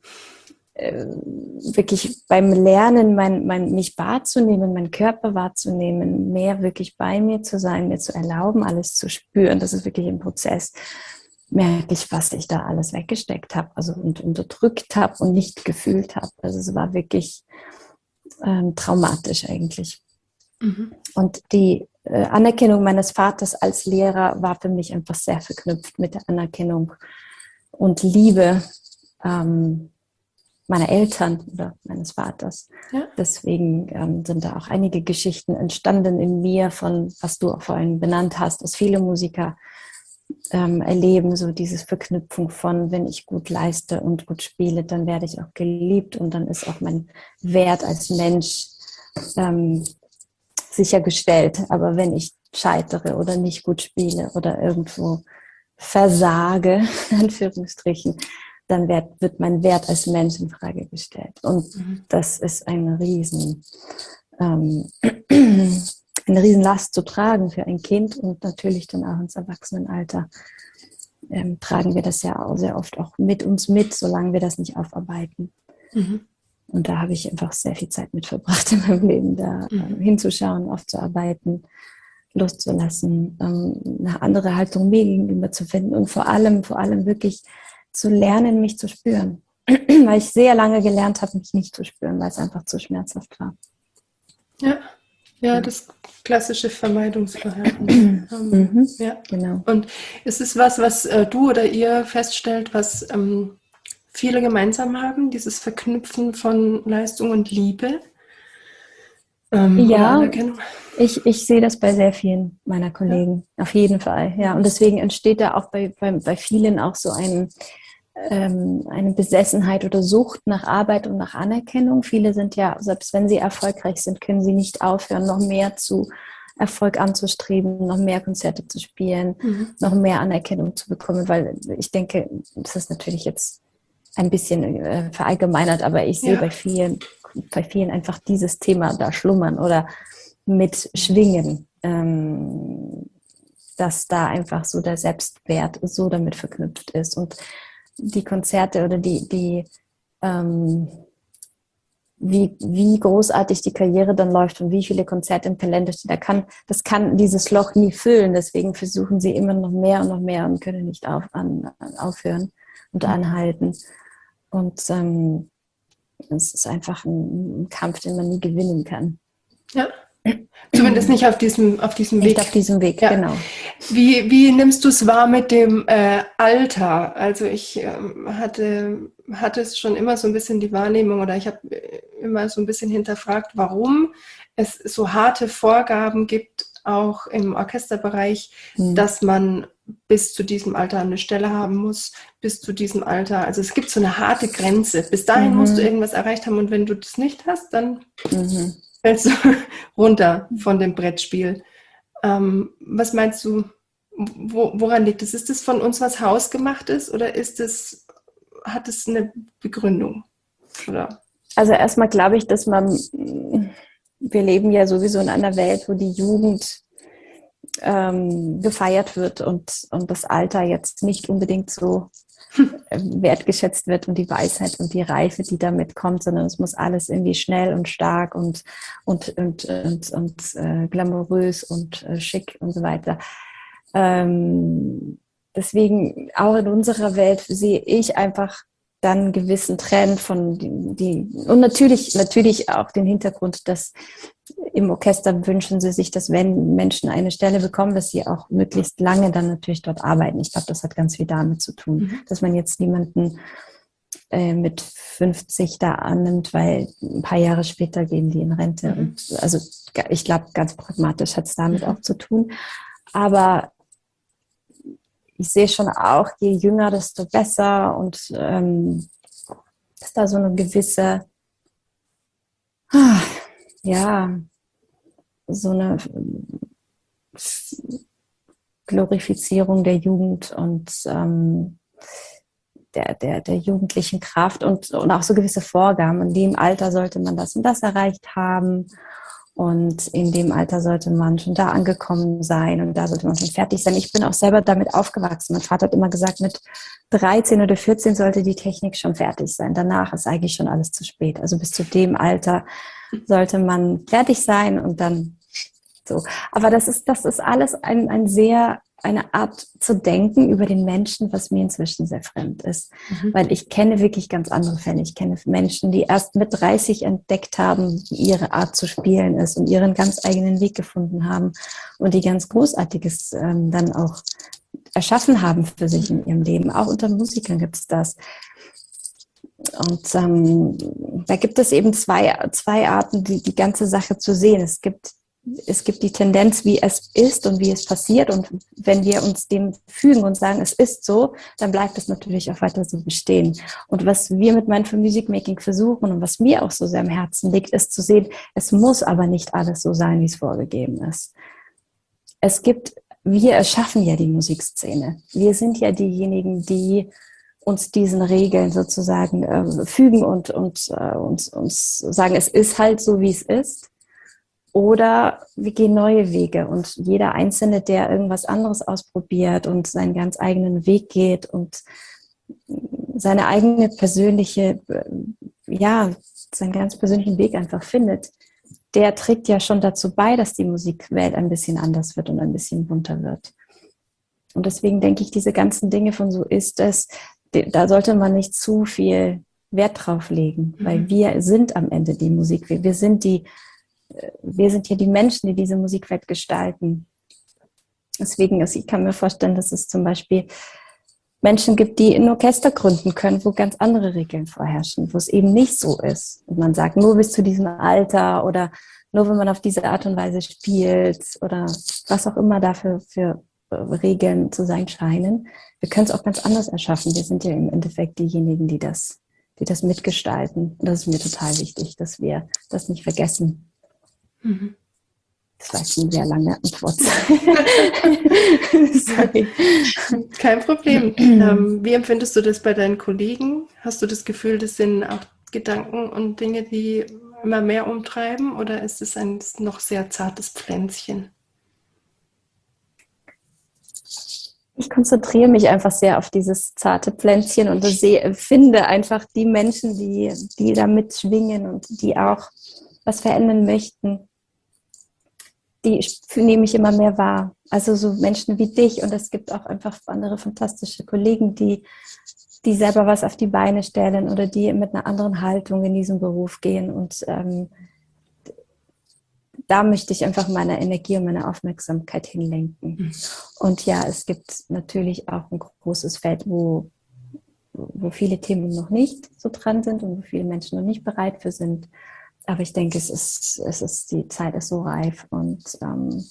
wirklich beim Lernen, mein, mein, mich wahrzunehmen, meinen Körper wahrzunehmen, mehr wirklich bei mir zu sein, mir zu erlauben, alles zu spüren. Das ist wirklich ein Prozess. Merke ich, was ich da alles weggesteckt habe, also und unterdrückt habe und nicht gefühlt habe. Also es war wirklich ähm, traumatisch eigentlich. Mhm. Und die äh, Anerkennung meines Vaters als Lehrer war für mich einfach sehr verknüpft mit der Anerkennung und Liebe ähm, meiner Eltern oder meines Vaters. Ja. Deswegen ähm, sind da auch einige Geschichten entstanden in mir von, was du auch vorhin benannt hast, dass viele Musiker ähm, erleben, so dieses Verknüpfung von, wenn ich gut leiste und gut spiele, dann werde ich auch geliebt und dann ist auch mein Wert als Mensch ähm, sichergestellt. Aber wenn ich scheitere oder nicht gut spiele oder irgendwo versage, in Anführungsstrichen, dann wird, wird mein Wert als Mensch in Frage gestellt. Und mhm. das ist eine riesen, ähm, eine riesen Last zu tragen für ein Kind und natürlich dann auch ins Erwachsenenalter. Ähm, tragen wir das ja auch sehr oft auch mit uns mit, solange wir das nicht aufarbeiten. Mhm. Und da habe ich einfach sehr viel Zeit mit verbracht in meinem Leben, da mhm. äh, hinzuschauen, aufzuarbeiten, loszulassen, ähm, eine andere Haltung mir gegenüber zu finden und vor allem, vor allem wirklich zu lernen, mich zu spüren. Weil ich sehr lange gelernt habe, mich nicht zu spüren, weil es einfach zu schmerzhaft war. Ja, ja, das klassische Vermeidungsverhalten. mhm. Ja, genau. Und ist es was, was äh, du oder ihr feststellt, was ähm, viele gemeinsam haben, dieses Verknüpfen von Leistung und Liebe? Ähm, ja, ich, ich sehe das bei sehr vielen meiner Kollegen, ja. Auf jeden Fall. Ja. Und deswegen entsteht da auch bei, bei, bei vielen auch so ein, ähm, eine Besessenheit oder Sucht nach Arbeit und nach Anerkennung. Viele sind ja, selbst wenn sie erfolgreich sind, können sie nicht aufhören, noch mehr zu Erfolg anzustreben, noch mehr Konzerte zu spielen, mhm. noch mehr Anerkennung zu bekommen, weil ich denke, das ist natürlich jetzt ein bisschen äh, verallgemeinert, aber ich sehe ja. bei vielen bei vielen einfach dieses Thema da schlummern oder mitschwingen, ähm, dass da einfach so der Selbstwert so damit verknüpft ist und die Konzerte oder die, die ähm, wie, wie großartig die Karriere dann läuft und wie viele Konzerte im Kalender stehen, da kann, das kann dieses Loch nie füllen, deswegen versuchen sie immer noch mehr und noch mehr und können nicht auf, an, aufhören und anhalten und ähm, es ist einfach ein, ein Kampf, den man nie gewinnen kann. Ja, zumindest nicht auf diesem, auf diesem nicht Weg. Nicht auf diesem Weg, ja. Genau. Wie, wie nimmst du es wahr mit dem äh, Alter? Also ich ähm, hatte, hatte es schon immer so ein bisschen die Wahrnehmung oder ich habe immer so ein bisschen hinterfragt, warum es so harte Vorgaben gibt, auch im Orchesterbereich, mhm. dass man bis zu diesem Alter eine Stelle haben muss, bis zu diesem Alter. Also es gibt so eine harte Grenze. Bis dahin mhm. musst du irgendwas erreicht haben und wenn du das nicht hast, dann mhm. fällst du runter von dem Brettspiel. Ähm, was meinst du, wo, woran liegt es? Ist das von uns was Hausgemachtes oder ist es, hat es eine Begründung? Oder? Also erstmal glaube ich, dass man, wir leben ja sowieso in einer Welt, wo die Jugend ähm, gefeiert wird und, und das Alter jetzt nicht unbedingt so wertgeschätzt wird und die Weisheit und die Reife, die damit kommt, sondern es muss alles irgendwie schnell und stark und, und, und, und, und äh, glamourös und äh, schick und so weiter. Ähm, deswegen auch in unserer Welt sehe ich einfach dann einen gewissen Trend von die, die und natürlich, natürlich auch den Hintergrund, dass im Orchester wünschen sie sich, dass wenn Menschen eine Stelle bekommen, dass sie auch möglichst lange dann natürlich dort arbeiten. Ich glaube, das hat ganz viel damit zu tun, mhm. dass man jetzt niemanden äh, mit fünfzig da annimmt, weil ein paar Jahre später gehen die in Rente. Mhm. Und also ich glaube, ganz pragmatisch hat es damit mhm. auch zu tun. Aber ich sehe schon auch, je jünger, desto besser und ähm, ist da so eine gewisse, ah, ja, so eine Glorifizierung der Jugend und ähm, der, der, der jugendlichen Kraft und, und auch so gewisse Vorgaben. In dem Alter sollte man das und das erreicht haben. Und in dem Alter sollte man schon da angekommen sein und da sollte man schon fertig sein. Ich bin auch selber damit aufgewachsen. Mein Vater hat immer gesagt, mit dreizehn oder vierzehn sollte die Technik schon fertig sein. Danach ist eigentlich schon alles zu spät. Also bis zu dem Alter sollte man fertig sein und dann so. Aber das ist, das ist alles ein, ein sehr, eine Art zu denken über den Menschen, was mir inzwischen sehr fremd ist. Mhm. Weil ich kenne wirklich ganz andere Fälle. Ich kenne Menschen, die erst mit dreißig entdeckt haben, wie ihre Art zu spielen ist und ihren ganz eigenen Weg gefunden haben und die ganz Großartiges ähm, dann auch erschaffen haben für sich in ihrem Leben. Auch unter Musikern gibt es das. Und ähm, da gibt es eben zwei, zwei Arten, die, die ganze Sache zu sehen. Es gibt Es gibt die Tendenz, wie es ist und wie es passiert. Und wenn wir uns dem fügen und sagen, es ist so, dann bleibt es natürlich auch weiter so bestehen. Und was wir mit Mindful Music Making versuchen und was mir auch so sehr am Herzen liegt, ist zu sehen, es muss aber nicht alles so sein, wie es vorgegeben ist. es gibt, wir erschaffen ja die Musikszene. Wir sind ja diejenigen, die uns diesen Regeln sozusagen äh, fügen und, und äh, uns, uns sagen, es ist halt so, wie es ist. Oder wir gehen neue Wege und jeder Einzelne, der irgendwas anderes ausprobiert und seinen ganz eigenen Weg geht und seine eigene persönliche, ja, seinen ganz persönlichen Weg einfach findet, der trägt ja schon dazu bei, dass die Musikwelt ein bisschen anders wird und ein bisschen bunter wird. Und deswegen denke ich, diese ganzen Dinge von so ist es, da sollte man nicht zu viel Wert drauf legen, mhm. weil wir sind am Ende die Musik. Wir, wir sind die, wir sind hier die Menschen, die diese Musikwelt gestalten. Deswegen, also ich kann mir vorstellen, dass es zum Beispiel Menschen gibt, die ein Orchester gründen können, wo ganz andere Regeln vorherrschen, wo es eben nicht so ist. Und man sagt, nur bis zu diesem Alter oder nur wenn man auf diese Art und Weise spielt oder was auch immer dafür für Regeln zu sein scheinen. Wir können es auch ganz anders erschaffen. Wir sind ja im Endeffekt diejenigen, die das, die das mitgestalten. Und das ist mir total wichtig, dass wir das nicht vergessen. Mhm. Das war jetzt eine sehr lange Antwort. Sorry. Kein Problem. ähm, wie empfindest du das bei deinen Kollegen? Hast du das Gefühl, das sind auch Gedanken und Dinge, die immer mehr umtreiben? Oder ist es ein noch sehr zartes Pflänzchen? Ich konzentriere mich einfach sehr auf dieses zarte Pflänzchen und sehe, finde einfach die Menschen, die, die da mitschwingen und die auch was verändern möchten. Die nehme ich immer mehr wahr. Also so Menschen wie dich und es gibt auch einfach andere fantastische Kollegen, die, die selber was auf die Beine stellen oder die mit einer anderen Haltung in diesen Beruf gehen und ähm, da möchte ich einfach meine Energie und meine Aufmerksamkeit hinlenken. Mhm. Und ja, es gibt natürlich auch ein großes Feld, wo, wo viele Themen noch nicht so dran sind und wo viele Menschen noch nicht bereit für sind. Aber ich denke, es ist, es ist, die Zeit ist so reif und ähm,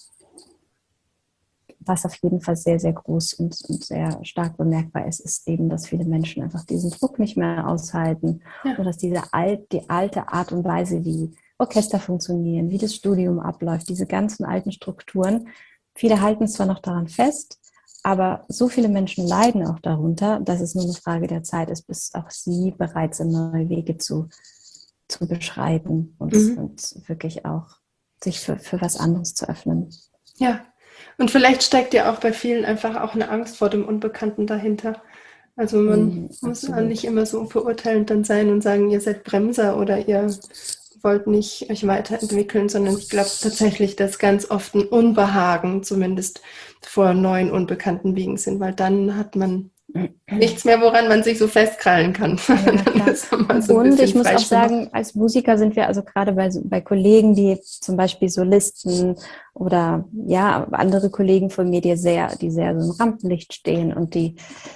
was auf jeden Fall sehr, sehr groß und, und sehr stark bemerkbar ist, ist eben, dass viele Menschen einfach diesen Druck nicht mehr aushalten ja. und dass diese alt, die alte Art und Weise, wie Orchester funktionieren, wie das Studium abläuft, diese ganzen alten Strukturen, viele halten zwar noch daran fest, aber so viele Menschen leiden auch darunter, dass es nur eine Frage der Zeit ist, bis auch sie bereit sind, neue Wege zu zu beschreiten und, mhm. und wirklich auch sich für, für was anderes zu öffnen. Ja, und vielleicht steckt ja auch bei vielen einfach auch eine Angst vor dem Unbekannten dahinter. Also man mhm, muss ja nicht immer so verurteilend dann sein und sagen, ihr seid Bremser oder ihr wollt nicht euch weiterentwickeln, sondern ich glaube tatsächlich, dass ganz oft ein Unbehagen zumindest vor neuen, unbekannten Wegen sind, weil dann hat man nichts mehr, woran man sich so festkrallen kann. Ja, so und ich muss auch sagen, als Musiker sind wir also gerade bei, bei Kollegen, die zum Beispiel Solisten oder ja andere Kollegen von mir, die sehr, die sehr so im Rampenlicht stehen und die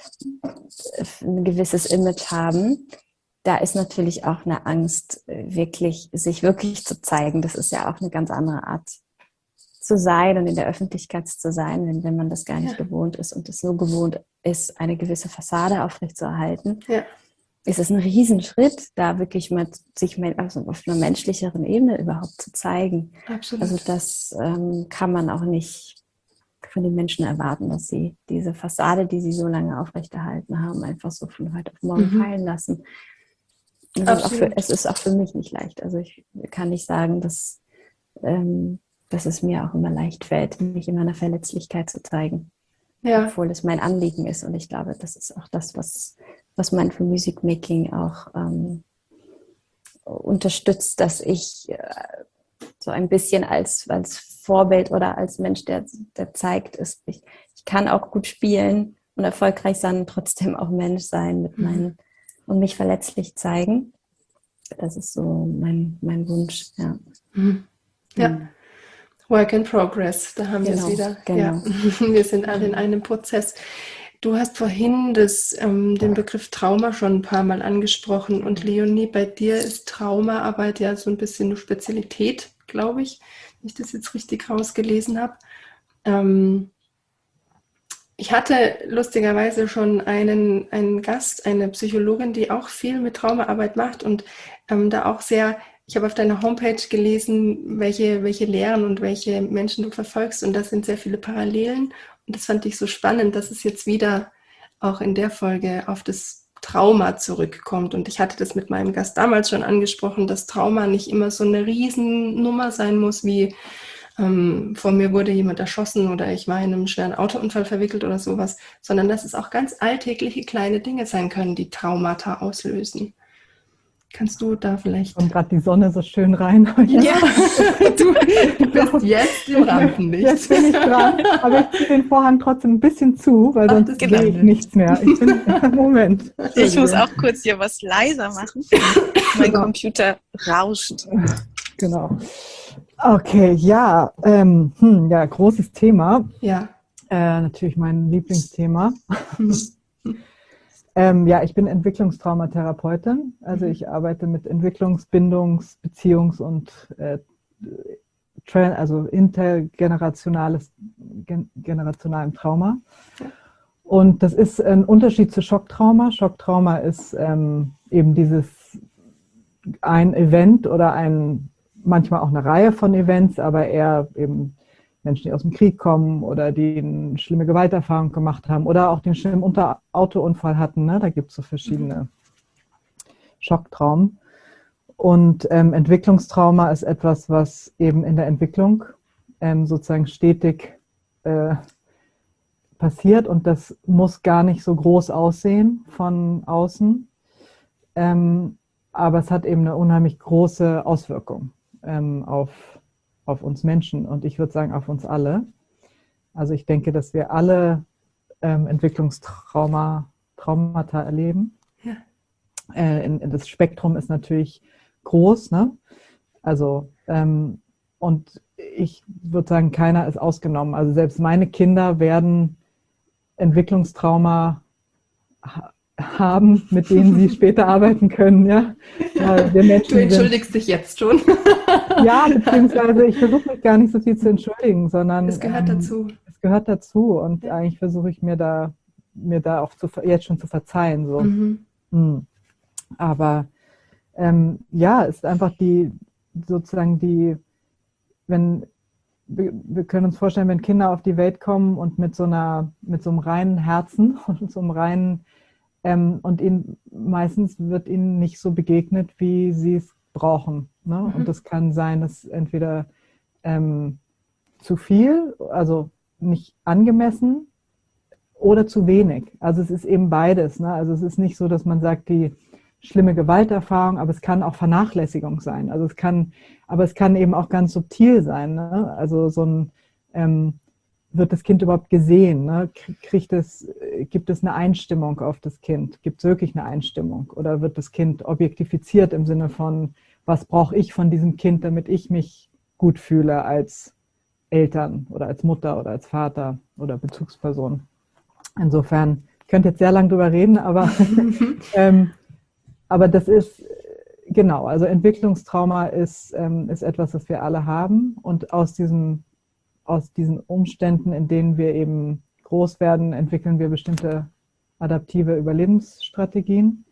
ein gewisses Image haben, da ist natürlich auch eine Angst, wirklich sich wirklich zu zeigen. Das ist ja auch eine ganz andere Art zu sein und in der Öffentlichkeit zu sein, wenn, wenn man das gar nicht ja. gewohnt ist und es so gewohnt ist, eine gewisse Fassade aufrechtzuerhalten, ja. ist es ein Riesenschritt, da wirklich mal sich also auf einer menschlicheren Ebene überhaupt zu zeigen. Absolut. Also das ähm, kann man auch nicht von den Menschen erwarten, dass sie diese Fassade, die sie so lange aufrechterhalten haben, einfach so von heute auf morgen mhm. fallen lassen. Also auch für, es ist auch für mich nicht leicht. Also ich kann nicht sagen, dass ähm, dass es mir auch immer leicht fällt, mich in meiner Verletzlichkeit zu zeigen. Ja. Obwohl es mein Anliegen ist. Und ich glaube, das ist auch das, was, was Mindful Music Making auch ähm, unterstützt, dass ich äh, so ein bisschen als, als Vorbild oder als Mensch, der, der zeigt, ist, ich, ich kann auch gut spielen und erfolgreich sein und trotzdem auch Mensch sein mit meinen, mhm. und mich verletzlich zeigen. Das ist so mein, mein Wunsch. Ja. Mhm. Ja. Mhm. Work in progress, da haben genau, wir es wieder. Genau. Ja. Wir sind alle in einem Prozess. Du hast vorhin das, ähm, den Begriff Trauma schon ein paar Mal angesprochen und Leonie, bei dir ist Traumaarbeit ja so ein bisschen eine Spezialität, glaube ich, wenn ich das jetzt richtig rausgelesen habe. Ähm, ich hatte lustigerweise schon einen, einen Gast, eine Psychologin, die auch viel mit Traumaarbeit macht und ähm, da auch sehr ich habe auf deiner Homepage gelesen, welche, welche Lehren und welche Menschen du verfolgst und das sind sehr viele Parallelen und das fand ich so spannend, dass es jetzt wieder auch in der Folge auf das Trauma zurückkommt und ich hatte das mit meinem Gast damals schon angesprochen, dass Trauma nicht immer so eine Riesennummer sein muss wie Ähm, vor mir wurde jemand erschossen oder ich war in einem schweren Autounfall verwickelt oder sowas, sondern dass es auch ganz alltägliche kleine Dinge sein können, die Traumata auslösen. Kannst du da vielleicht... Und gerade die Sonne so schön rein. Ja, du bist jetzt im Rampenlicht. Jetzt bin ich dran, aber ich ziehe den Vorhang trotzdem ein bisschen zu, weil Ach, sonst das sehe genau. ich nichts mehr. Ich bin, Moment. Ich muss auch kurz hier was leiser machen. Mein Computer rauscht. Genau. Okay, ja, ähm, hm, ja, großes Thema. Ja. Äh, natürlich mein Lieblingsthema. ähm, ja, ich bin Entwicklungstraumatherapeutin. Also ich arbeite mit Entwicklungs-, Bindungs-, Beziehungs- und äh, tra- also intergenerationales gen- generationalem Trauma. Und das ist ein Unterschied zu Schocktrauma. Schocktrauma ist ähm, eben dieses ein Event oder ein manchmal auch eine Reihe von Events, aber eher eben Menschen, die aus dem Krieg kommen oder die eine schlimme Gewalterfahrung gemacht haben oder auch den schlimmen Unter- Autounfall hatten. Ne? Da gibt es so verschiedene Schocktraumen. Und ähm, Entwicklungstrauma ist etwas, was eben in der Entwicklung ähm, sozusagen stetig äh, passiert und das muss gar nicht so groß aussehen von außen, ähm, aber es hat eben eine unheimlich große Auswirkung ähm, auf, auf uns Menschen und ich würde sagen auf uns alle. Also ich denke, dass wir alle ähm, Entwicklungstrauma, Traumata erleben. Ja. Äh, in, in das Spektrum ist natürlich groß, ne? Also ähm, und ich würde sagen, keiner ist ausgenommen. Also selbst meine Kinder werden Entwicklungstrauma ha- haben, mit denen sie später arbeiten können. Ja? Ja, wir Menschen Du entschuldigst sind, dich jetzt schon. ja, beziehungsweise ich versuche mich gar nicht so viel zu entschuldigen, sondern Es gehört ähm, dazu. es gehört dazu und Ja. eigentlich versuche ich mir da, mir da auch zu, jetzt schon zu verzeihen. So. Mhm. Hm. Aber ähm, ja, es ist einfach die, sozusagen die, wenn, wir, wir können uns vorstellen, wenn Kinder auf die Welt kommen und mit so einer, mit so einem reinen Herzen und so einem reinen, ähm, und ihnen, meistens wird ihnen nicht so begegnet, wie sie es brauchen. Ne? Mhm. Und das kann sein, dass entweder ähm, zu viel, also nicht angemessen oder zu wenig. Also es ist eben beides. Ne? Also es ist nicht so, dass man sagt, die schlimme Gewalterfahrung, aber es kann auch Vernachlässigung sein. Also es kann, aber es kann eben auch ganz subtil sein. Ne? Also so ein, ähm, wird das Kind überhaupt gesehen? Ne? Kriegt es, gibt es eine Einstimmung auf das Kind? Gibt es wirklich eine Einstimmung? Oder wird das Kind objektifiziert im Sinne von, was brauche ich von diesem Kind, damit ich mich gut fühle als Eltern oder als Mutter oder als Vater oder Bezugsperson? Insofern, ich könnte jetzt sehr lange drüber reden, aber ähm, aber das ist, genau, also Entwicklungstrauma ist, ähm, ist etwas, das wir alle haben und aus diesen, aus diesen Umständen, in denen wir eben groß werden, entwickeln wir bestimmte adaptive Überlebensstrategien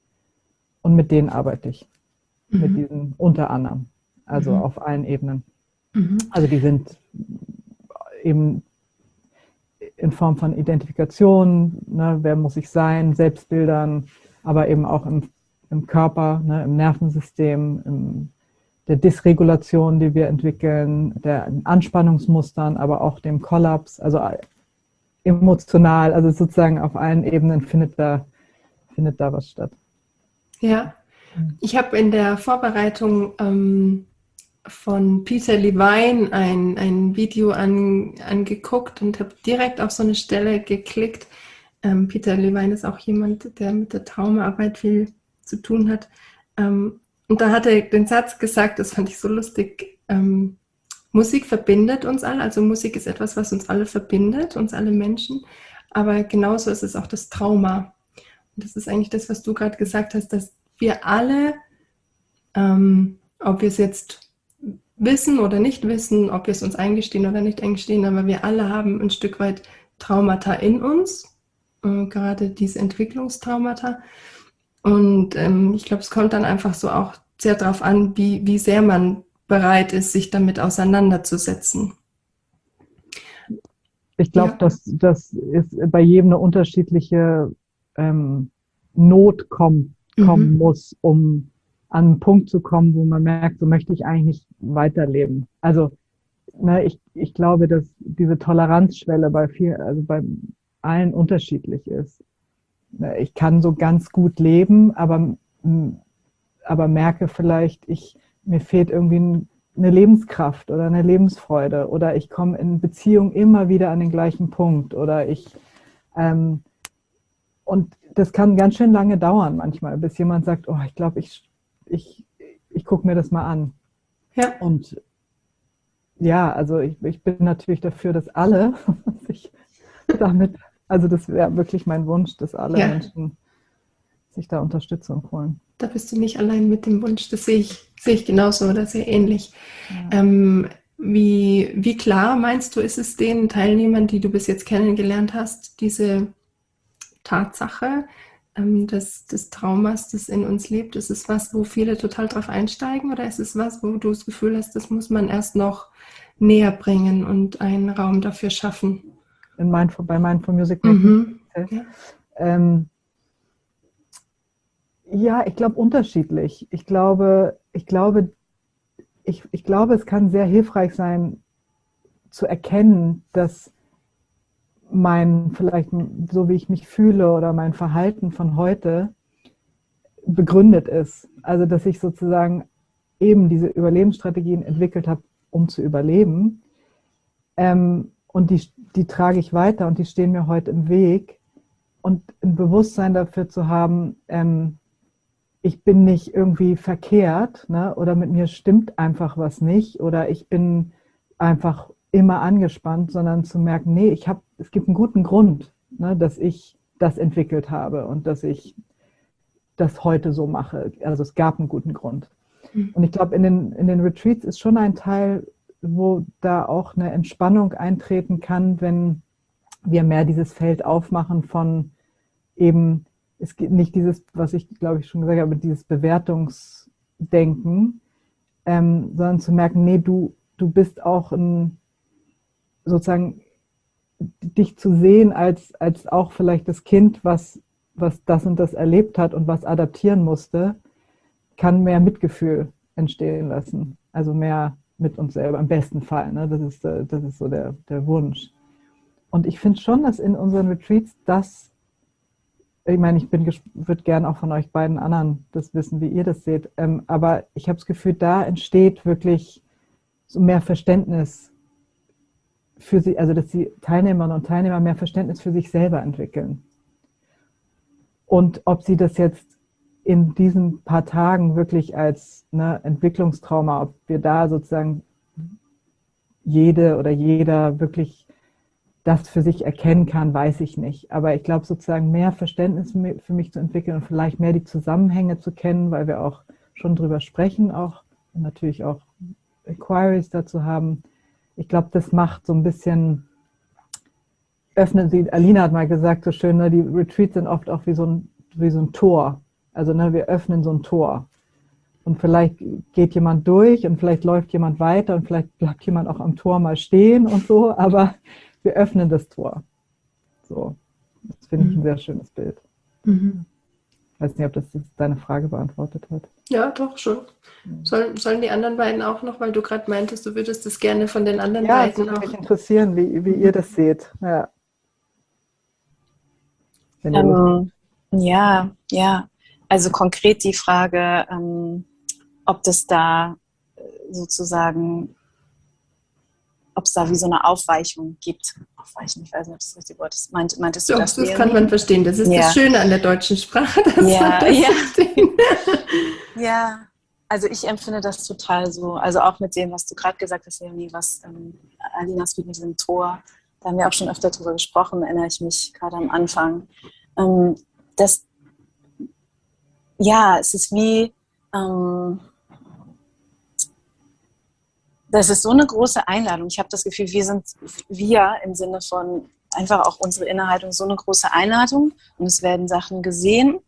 und mit denen arbeite ich, mhm. mit diesen unter anderem, also mhm. auf allen Ebenen. Mhm. Also die sind eben in Form von Identifikation, ne, wer muss ich sein, Selbstbildern, aber eben auch im im Körper, ne, im Nervensystem, im, der Dysregulation, die wir entwickeln, der Anspannungsmustern, aber auch dem Kollaps, also emotional, also sozusagen auf allen Ebenen findet da, findet da was statt. Ja, ich habe in der Vorbereitung ähm, von Peter Levine ein, ein Video an, angeguckt und habe direkt auf so eine Stelle geklickt. Ähm, Peter Levine ist auch jemand, der mit der Traumaarbeit viel zu tun hat. Ähm, und da hat er den Satz gesagt, das fand ich so lustig, ähm, Musik verbindet uns alle, also Musik ist etwas, was uns alle verbindet, uns alle Menschen, aber genauso ist es auch das Trauma. Und das ist eigentlich das, was du gerade gesagt hast, dass wir alle, ähm, ob wir es jetzt wissen oder nicht wissen, ob wir es uns eingestehen oder nicht eingestehen, aber wir alle haben ein Stück weit Traumata in uns, äh, gerade diese Entwicklungstraumata. Und ähm, ich glaube, es kommt dann einfach so auch sehr darauf an, wie, wie sehr man bereit ist, sich damit auseinanderzusetzen. Ich glaube, Ja. dass das ist bei jedem eine unterschiedliche ähm, Not kommen, kommen Mhm. muss, um an einen Punkt zu kommen, wo man merkt, so möchte ich eigentlich nicht weiterleben. Also ne, ich, ich glaube, dass diese Toleranzschwelle bei viel, also bei allen unterschiedlich ist. Ne, ich kann so ganz gut leben, aber, aber merke vielleicht, ich, mir fehlt irgendwie ein, eine Lebenskraft oder eine Lebensfreude oder ich komme in Beziehung immer wieder an den gleichen Punkt oder ich ähm, und das kann ganz schön lange dauern manchmal, bis jemand sagt, oh, ich glaube, ich, ich, ich gucke mir das mal an. Ja. Und ja, also ich, ich bin natürlich dafür, dass alle sich damit, also das wäre wirklich mein Wunsch, dass alle Ja. Menschen sich da Unterstützung holen. Da bist du nicht allein mit dem Wunsch. Das sehe ich, sehe ich genauso oder sehr ähnlich. Ja. Ähm, wie, wie klar meinst du, ist es den Teilnehmern, die du bis jetzt kennengelernt hast, diese Tatsache ähm, des, des Traumas, das in uns lebt? Ist es was, wo viele total drauf einsteigen oder ist es was, wo du das Gefühl hast, das muss man erst noch näher bringen und einen Raum dafür schaffen? In Mindful, bei Mindful Music Making. Mhm. Ja. Ähm, ja, ich glaube unterschiedlich. Ich glaube, ich glaube, ich, ich glaube, es kann sehr hilfreich sein, zu erkennen, dass mein, vielleicht so wie ich mich fühle oder mein Verhalten von heute begründet ist. Also, dass ich sozusagen eben diese Überlebensstrategien entwickelt habe, um zu überleben. Ähm, und die, die trage ich weiter und die stehen mir heute im Weg. Und ein Bewusstsein dafür zu haben, ähm, ich bin nicht irgendwie verkehrt, ne? Oder mit mir stimmt einfach was nicht oder ich bin einfach immer angespannt, sondern zu merken, nee, ich habe, es gibt einen guten Grund, ne, dass ich das entwickelt habe und dass ich das heute so mache. Also es gab einen guten Grund. Mhm. Und ich glaube, in den, in den Retreats ist schon ein Teil, wo da auch eine Entspannung eintreten kann, wenn wir mehr dieses Feld aufmachen von eben, es gibt nicht dieses, was ich glaube ich schon gesagt habe, dieses Bewertungsdenken, ähm, sondern zu merken, nee, du, du bist auch ein, sozusagen, dich zu sehen als, als auch vielleicht das Kind, was, was das und das erlebt hat und was adaptieren musste, kann mehr Mitgefühl entstehen lassen. Also mehr mit uns selber, im besten Fall. Ne? Das ist, das ist so der, der Wunsch. Und ich finde schon, dass in unseren Retreats das, ich meine, ich würde gerne auch von euch beiden anderen das wissen, wie ihr das seht, ähm, aber ich habe das Gefühl, da entsteht wirklich so mehr Verständnis für sie, also dass die Teilnehmerinnen und Teilnehmer mehr Verständnis für sich selber entwickeln. Und ob sie das jetzt in diesen paar Tagen wirklich als ne, Entwicklungstrauma, ob wir da sozusagen jede oder jeder wirklich das für sich erkennen kann, weiß ich nicht. Aber ich glaube, sozusagen mehr Verständnis für mich zu entwickeln und vielleicht mehr die Zusammenhänge zu kennen, weil wir auch schon drüber sprechen, auch und natürlich auch Inquiries dazu haben. Ich glaube, das macht so ein bisschen, öffnet sie, Alina hat mal gesagt, so schön, ne, die Retreats sind oft auch wie so ein, wie so ein Tor. Also ne, wir öffnen so ein Tor. Und vielleicht geht jemand durch und vielleicht läuft jemand weiter und vielleicht bleibt jemand auch am Tor mal stehen und so, aber wir öffnen das Tor. So, das finde ich ein sehr schönes Bild. Mhm. Ich weiß nicht, ob das deine Frage beantwortet hat. Ja, doch schon. Sollen, sollen die anderen beiden auch noch, weil du gerade meintest, du würdest das gerne von den anderen ja, beiden es würde auch. mich interessieren, wie, wie ihr das seht. Ja, Wenn ihr Lust Ähm, ja, ja. Also konkret die Frage, ähm, ob das da äh, sozusagen, ob es da wie so eine Aufweichung gibt. Aufweichen, ich weiß nicht, ob das das richtige Wort ist. Meint, meintest du Doch, das? das Leonie? kann man verstehen. Das ist Ja. das Schöne an der deutschen Sprache, dass Ja, man das ja. verstehen. Ja, also ich empfinde das total so. Also auch mit dem, was du gerade gesagt hast, Leonie, was ähm, Alina spielt mit diesem Tor, da haben wir auch schon öfter drüber gesprochen, erinnere ich mich gerade am Anfang. Ähm, das, ja, es ist wie, ähm, das ist so eine große Einladung. Ich habe das Gefühl, wir sind, wir im Sinne von einfach auch unsere Innehaltung, so eine große Einladung und es werden Sachen gesehen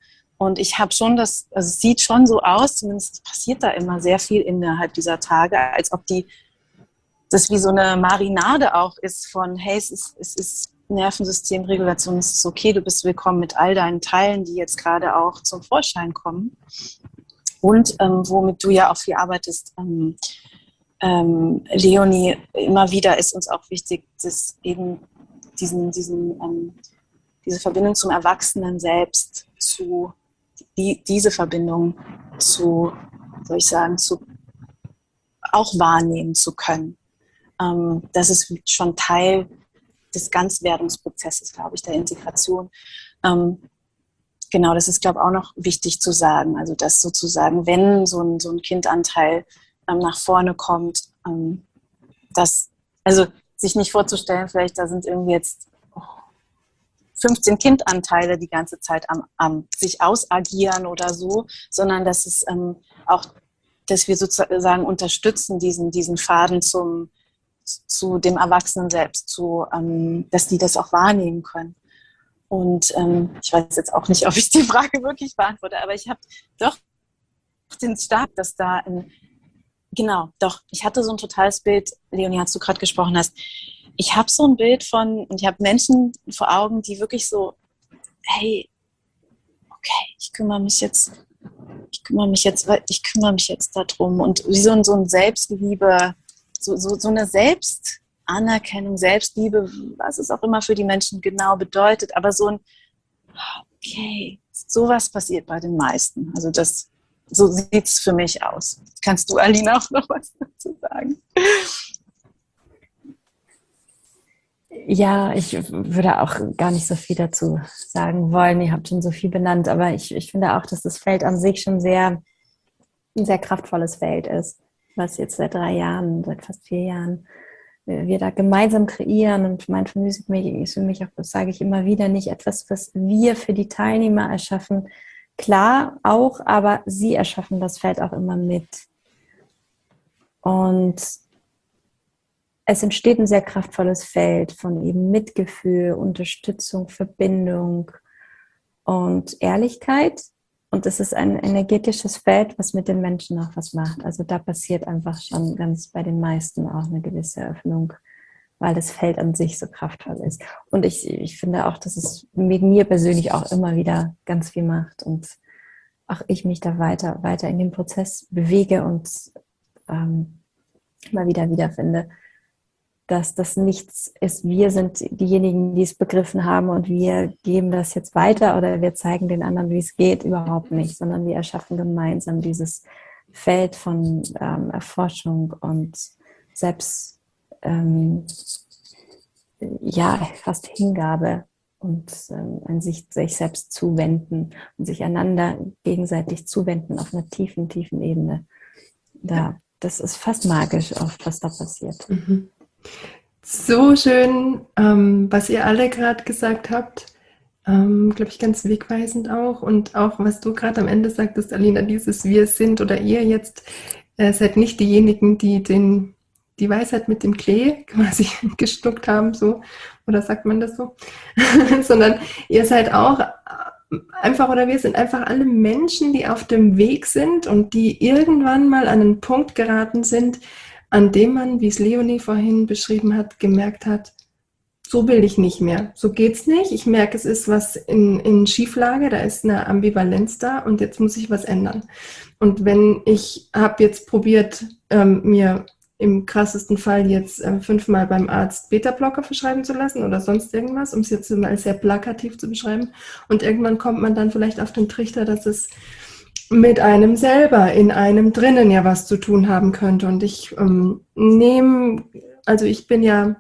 Und ich habe schon das, also es sieht schon so aus, zumindest passiert da immer sehr viel innerhalb dieser Tage, als ob die, das wie so eine Marinade auch ist von, hey, es ist, es ist Nervensystemregulation, es ist okay, du bist willkommen mit all deinen Teilen, die jetzt gerade auch zum Vorschein kommen. Und ähm, womit du ja auch viel arbeitest, ähm, ähm, Leonie, immer wieder ist uns auch wichtig, dass eben diesen, diesen, ähm, diese Verbindung zum Erwachsenen selbst zu, die, diese Verbindung zu, soll ich sagen, zu, auch wahrnehmen zu können. Ähm, das ist schon Teil des Ganzwerdungsprozesses, glaube ich, der Integration. Ähm, genau, das ist, glaube ich, auch noch wichtig zu sagen. Also, dass sozusagen, wenn so ein, so ein Kindanteil ähm, nach vorne kommt, ähm, dass, also sich nicht vorzustellen, vielleicht da sind irgendwie jetzt fünfzehn Kindanteile die ganze Zeit am, am sich ausagieren oder so, sondern dass es ähm, auch, dass wir sozusagen unterstützen, diesen, diesen Faden zum zu dem Erwachsenen selbst, zu, ähm, dass die das auch wahrnehmen können. Und ähm, ich weiß jetzt auch nicht, ob ich die Frage wirklich beantworte, aber ich habe doch den Stark, dass da ein, genau, doch, ich hatte so ein totales Bild, Leonie, als du gerade gesprochen hast, ich habe so ein Bild von, und ich habe Menschen vor Augen, die wirklich so, hey, okay, ich kümmere mich jetzt, ich kümmere mich jetzt, ich kümmere mich jetzt darum und wie so ein, so ein Selbstliebe, So, so, so eine Selbstanerkennung, Selbstliebe, was es auch immer für die Menschen genau bedeutet, aber so ein, okay, sowas passiert bei den meisten. Also das, so sieht es für mich aus. Kannst du, Alina, auch noch was dazu sagen? Ja, ich würde auch gar nicht so viel dazu sagen wollen. Ihr habt schon so viel benannt, aber ich, ich finde auch, dass das Feld an sich schon sehr, ein sehr kraftvolles Feld ist, was jetzt seit drei Jahren, seit fast vier Jahren wir da gemeinsam kreieren. Und Mindful Music Making ist für mich auch, das sage ich immer wieder, nicht etwas, was wir für die Teilnehmer erschaffen. Klar auch, aber sie erschaffen das Feld auch immer mit. Und es entsteht ein sehr kraftvolles Feld von eben Mitgefühl, Unterstützung, Verbindung und Ehrlichkeit. Und es ist ein energetisches Feld, was mit den Menschen auch was macht. Also da passiert einfach schon ganz bei den meisten auch eine gewisse Öffnung, weil das Feld an sich so kraftvoll ist. Und ich, ich finde auch, dass es mit mir persönlich auch immer wieder ganz viel macht und auch ich mich da weiter, weiter in den Prozess bewege und ähm, immer wieder wiederfinde, dass das nichts ist. Wir sind diejenigen, die es begriffen haben und wir geben das jetzt weiter oder wir zeigen den anderen, wie es geht, überhaupt nicht, sondern wir erschaffen gemeinsam dieses Feld von ähm, Erforschung und selbst ähm, ja, fast Hingabe und ähm, ein sich, sich selbst zuwenden und sich einander gegenseitig zuwenden auf einer tiefen, tiefen Ebene. Da, das ist fast magisch oft, was da passiert. Mhm. So schön, ähm, was ihr alle gerade gesagt habt. Ähm, glaube ich, ganz wegweisend auch. Und auch, was du gerade am Ende sagtest, Alina, dieses Wir sind oder ihr jetzt äh, seid nicht diejenigen, die den, die Weisheit mit dem Klee quasi geschluckt haben, so. Oder sagt man das so? Sondern ihr seid auch einfach, oder wir sind einfach alle Menschen, die auf dem Weg sind und die irgendwann mal an einen Punkt geraten sind, an dem man, wie es Leonie vorhin beschrieben hat, gemerkt hat, so will ich nicht mehr, so geht's nicht. Ich merke, es ist was in, in Schieflage, da ist eine Ambivalenz da und jetzt muss ich was ändern. Und wenn ich habe jetzt probiert, ähm, mir im krassesten Fall jetzt äh, fünfmal beim Arzt Beta-Blocker verschreiben zu lassen oder sonst irgendwas, um es jetzt mal sehr plakativ zu beschreiben. Und irgendwann kommt man dann vielleicht auf den Trichter, dass es mit einem selber in einem drinnen ja was zu tun haben könnte. Und ich ähm, nehme, also ich bin ja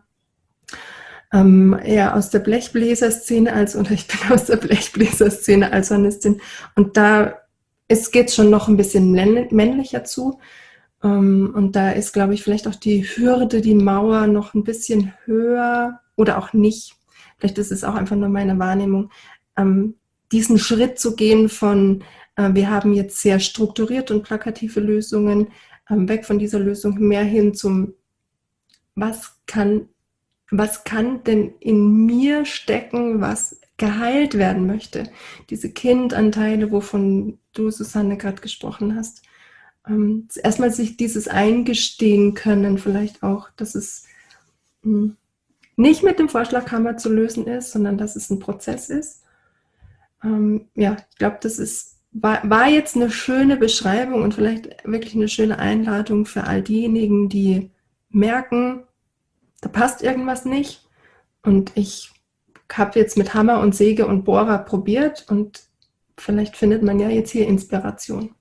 ähm, eher aus der Blechbläser-Szene als, oder ich bin aus der Blechbläser-Szene als Sonistin. Und da geht es schon noch ein bisschen männlicher zu. Ähm, und da ist, glaube ich, vielleicht auch die Hürde, die Mauer noch ein bisschen höher oder auch nicht. Vielleicht ist es auch einfach nur meine Wahrnehmung, ähm, diesen Schritt zu gehen von wir haben jetzt sehr strukturierte und plakative Lösungen, weg von dieser Lösung mehr hin zum, was kann, was kann denn in mir stecken, was geheilt werden möchte. Diese Kindanteile, wovon du, Susanne, gerade gesprochen hast. Ähm, erstmal sich dieses eingestehen können, vielleicht auch, dass es mh, nicht mit dem Vorschlaghammer zu lösen ist, sondern dass es ein Prozess ist. Ähm, ja, ich glaube, das ist, war, war jetzt eine schöne Beschreibung und vielleicht wirklich eine schöne Einladung für all diejenigen, die merken, da passt irgendwas nicht. Und ich habe jetzt mit Hammer und Säge und Bohrer probiert und vielleicht findet man ja jetzt hier Inspiration.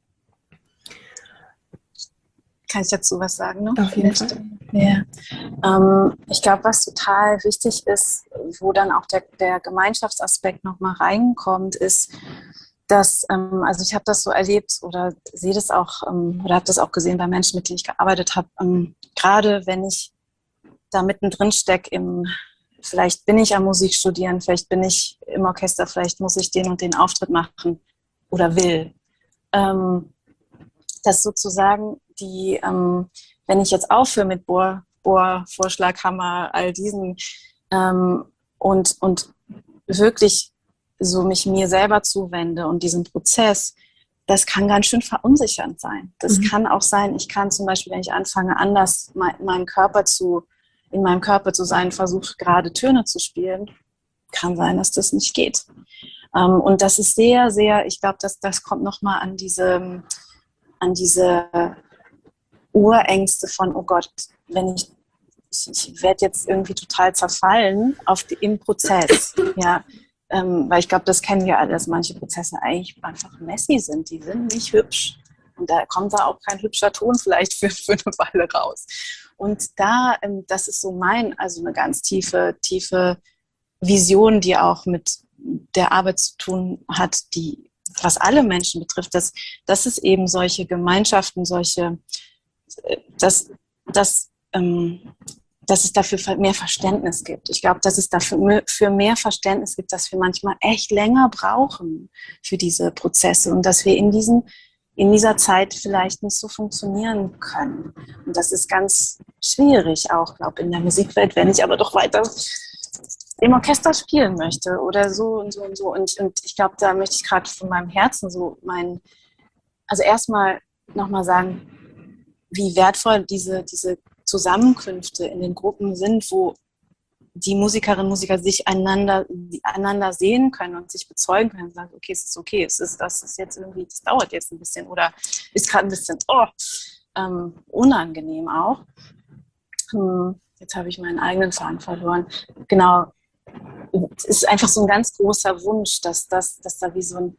Kann ich dazu was sagen noch? Auf jeden Fall. Ja. Ähm, ich glaube, was total wichtig ist, wo dann auch der, der Gemeinschaftsaspekt nochmal reinkommt, ist, dass, ähm, also ich habe das so erlebt oder sehe das auch, ähm, oder habe das auch gesehen bei Menschen, mit denen ich gearbeitet habe, ähm, gerade wenn ich da mittendrin stecke, im, vielleicht bin ich am Musik studieren, vielleicht bin ich im Orchester, vielleicht muss ich den und den Auftritt machen oder will. Ähm, dass sozusagen die, ähm, wenn ich jetzt aufhöre mit Bohr, Bohr, Vorschlaghammer, all diesen ähm, und, und wirklich so mich mir selber zuwende und diesen Prozess, das kann ganz schön verunsichernd sein. Das mhm. kann auch sein, ich kann zum Beispiel, wenn ich anfange, anders mein, meinen Körper zu, in meinem Körper zu sein, versuche gerade Töne zu spielen, kann sein, dass das nicht geht. Ähm, und das ist sehr, sehr, ich glaube, das, das kommt nochmal an diese an diese Urängste von, oh Gott, wenn ich, ich, ich werde jetzt irgendwie total zerfallen auf die, im Prozess, ja, ähm, weil ich glaube, das kennen wir alle, dass manche Prozesse eigentlich einfach messy sind, die sind nicht hübsch und da kommt da auch kein hübscher Ton vielleicht für, für eine Weile raus. Und da, ähm, das ist so mein, also eine ganz tiefe, tiefe Vision, die auch mit der Arbeit zu tun hat, die was alle Menschen betrifft, dass, dass es eben solche Gemeinschaften, solche, dass, dass, ähm, dass es dafür mehr Verständnis gibt. Ich glaube, dass es dafür für mehr Verständnis gibt, dass wir manchmal echt länger brauchen für diese Prozesse und dass wir in, diesen, in dieser Zeit vielleicht nicht so funktionieren können. Und das ist ganz schwierig auch, glaube ich, in der Musikwelt, wenn ich aber doch weiter im Orchester spielen möchte oder so und so und so. Und, und ich glaube, da möchte ich gerade von meinem Herzen so mein, also erstmal nochmal sagen, wie wertvoll diese, diese Zusammenkünfte in den Gruppen sind, wo die Musikerinnen und Musiker sich einander, einander sehen können und sich bezeugen können und sagen, okay, es ist okay, es ist, das ist jetzt irgendwie, das dauert jetzt ein bisschen oder ist gerade ein bisschen oh, ähm, unangenehm auch. Hm, jetzt habe ich meinen eigenen Faden verloren. Genau. Es ist einfach so ein ganz großer Wunsch, dass, das, dass da wie so ein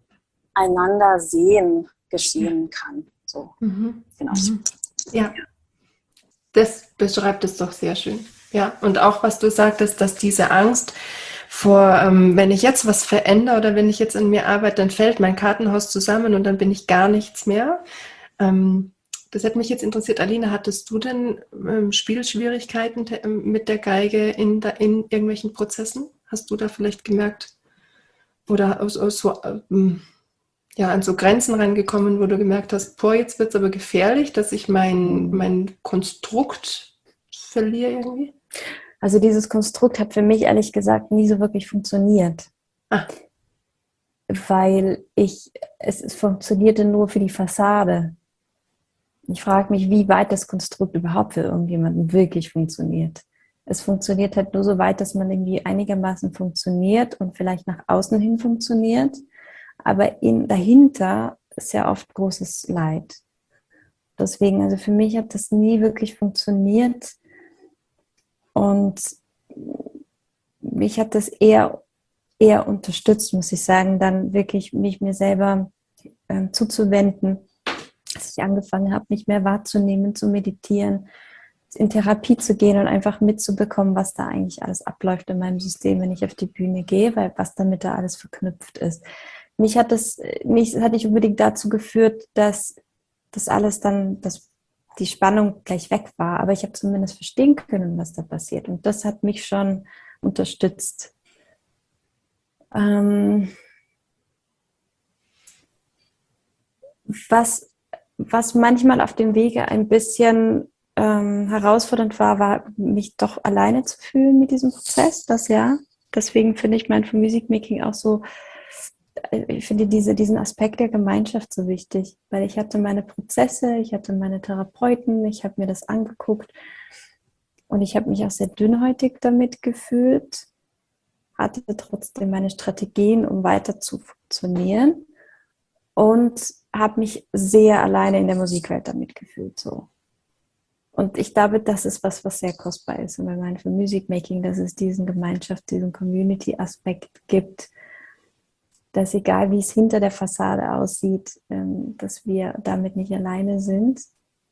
Einander-Sehen geschehen kann. So. Mhm. Genau. Mhm. Ja, das beschreibt es doch sehr schön. Ja, und auch was du sagtest, dass diese Angst vor, ähm, wenn ich jetzt was verändere oder wenn ich jetzt an mir arbeite, dann fällt mein Kartenhaus zusammen und dann bin ich gar nichts mehr. Ähm, Das hätte mich jetzt interessiert, Alina, hattest du denn ähm, Spielschwierigkeiten te- ähm, mit der Geige in, da, in irgendwelchen Prozessen? Hast du da vielleicht gemerkt oder aus, aus so, ähm, ja, an so Grenzen rangekommen, wo du gemerkt hast, boah, jetzt wird es aber gefährlich, dass ich mein, mein Konstrukt verliere irgendwie? Also dieses Konstrukt hat für mich ehrlich gesagt nie so wirklich funktioniert. Ah. Weil ich, es, es funktionierte nur für die Fassade. Ich frage mich, wie weit das Konstrukt überhaupt für irgendjemanden wirklich funktioniert. Es funktioniert halt nur so weit, dass man irgendwie einigermaßen funktioniert und vielleicht nach außen hin funktioniert. Aber in, dahinter ist ja oft großes Leid. Deswegen, also für mich hat das nie wirklich funktioniert. Und mich hat das eher, eher unterstützt, muss ich sagen, dann wirklich mich mir selber äh, zuzuwenden, dass ich angefangen habe, mich mehr wahrzunehmen, zu meditieren, in Therapie zu gehen und einfach mitzubekommen, was da eigentlich alles abläuft in meinem System, wenn ich auf die Bühne gehe, weil was damit da alles verknüpft ist. Mich hat das, mich hat nicht unbedingt dazu geführt, dass das alles dann, dass die Spannung gleich weg war, aber ich habe zumindest verstehen können, was da passiert. Und das hat mich schon unterstützt. Ähm, was, was manchmal auf dem Wege ein bisschen ähm, herausfordernd war, war, mich doch alleine zu fühlen mit diesem Prozess, das ja. deswegen finde ich Mindful Music Making auch so, ich finde diese, diesen Aspekt der Gemeinschaft so wichtig, weil ich hatte meine Prozesse, ich hatte meine Therapeuten, ich habe mir das angeguckt und ich habe mich auch sehr dünnhäutig damit gefühlt, hatte trotzdem meine Strategien, um weiter zu funktionieren und habe mich sehr alleine in der Musikwelt damit gefühlt. So. Und ich glaube, das ist was, was sehr kostbar ist. Und bei Mindful Music Making, dass es diesen Gemeinschaft, diesen Community-Aspekt gibt, dass egal wie es hinter der Fassade aussieht, dass wir damit nicht alleine sind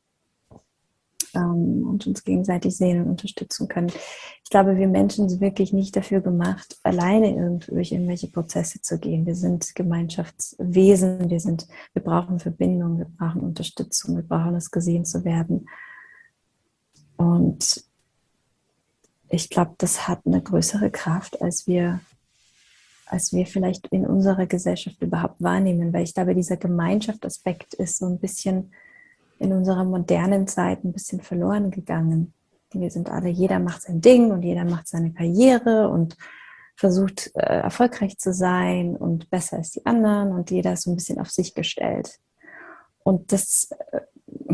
und uns gegenseitig sehen und unterstützen können. Ich glaube, wir Menschen sind wirklich nicht dafür gemacht, alleine durch irgendwelche Prozesse zu gehen. Wir sind Gemeinschaftswesen, wir sind, wir brauchen Verbindung, wir brauchen Unterstützung, wir brauchen es, gesehen zu werden. Und ich glaube, das hat eine größere Kraft, als wir als wir vielleicht in unserer Gesellschaft überhaupt wahrnehmen, weil ich glaube, dieser Gemeinschaftsaspekt ist so ein bisschen in unserer modernen Zeit ein bisschen verloren gegangen. Wir sind alle, jeder macht sein Ding und jeder macht seine Karriere und versucht äh, erfolgreich zu sein und besser als die anderen und jeder ist so ein bisschen auf sich gestellt. Und das, äh,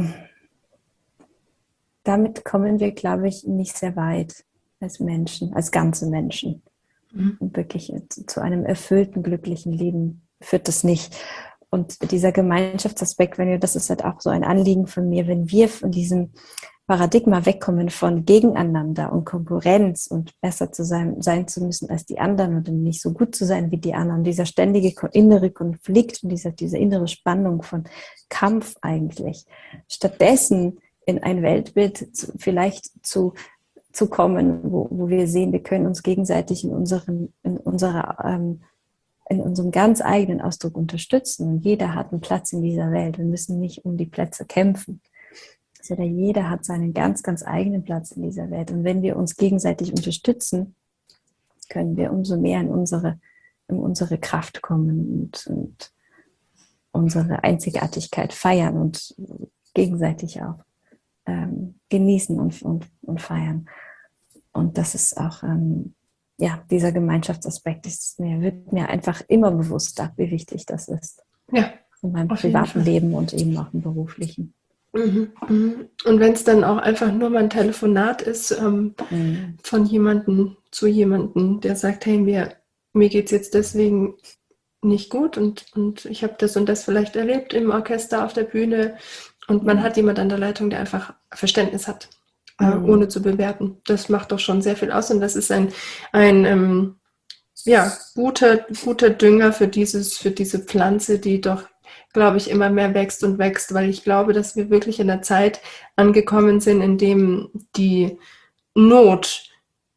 damit kommen wir, glaube ich, nicht sehr weit als Menschen, als ganze Menschen. Und wirklich zu einem erfüllten, glücklichen Leben führt das nicht. Und dieser Gemeinschaftsaspekt, wenn wir, das ist halt auch so ein Anliegen von mir, wenn wir von diesem Paradigma wegkommen von Gegeneinander und Konkurrenz und besser zu sein, sein zu müssen als die anderen und nicht so gut zu sein wie die anderen, dieser ständige innere Konflikt und dieser, diese innere Spannung von Kampf eigentlich, stattdessen in ein Weltbild zu, vielleicht zu zu kommen, wo, wo wir sehen, wir können uns gegenseitig in, unseren, in, unserer, ähm, in unserem ganz eigenen Ausdruck unterstützen. Und jeder hat einen Platz in dieser Welt. Wir müssen nicht um die Plätze kämpfen. Sondern jeder hat seinen ganz, ganz eigenen Platz in dieser Welt. Und wenn wir uns gegenseitig unterstützen, können wir umso mehr in unsere, in unsere Kraft kommen und, und unsere Einzigartigkeit feiern und gegenseitig auch ähm, genießen und, und, und feiern. Und das ist auch, ähm, ja, dieser Gemeinschaftsaspekt ist mir, wird mir einfach immer bewusster, wie wichtig das ist. Ja. In meinem Auf jeden privaten Fall. Leben und eben auch im beruflichen. Mhm, mhm. Und wenn es dann auch einfach nur mal ein Telefonat ist, ähm, Mhm. von jemandem zu jemandem, der sagt, hey, mir, mir geht es jetzt deswegen nicht gut und, und ich habe das und das vielleicht erlebt im Orchester, auf der Bühne und man Mhm. hat jemand an der Leitung, der einfach Verständnis hat, äh, Mhm. ohne zu bewerten. Das macht doch schon sehr viel aus und das ist ein, ein ähm, ja, guter, guter Dünger für dieses, für diese Pflanze, die doch, glaube ich, immer mehr wächst und wächst, weil ich glaube, dass wir wirklich in einer Zeit angekommen sind, in dem die Not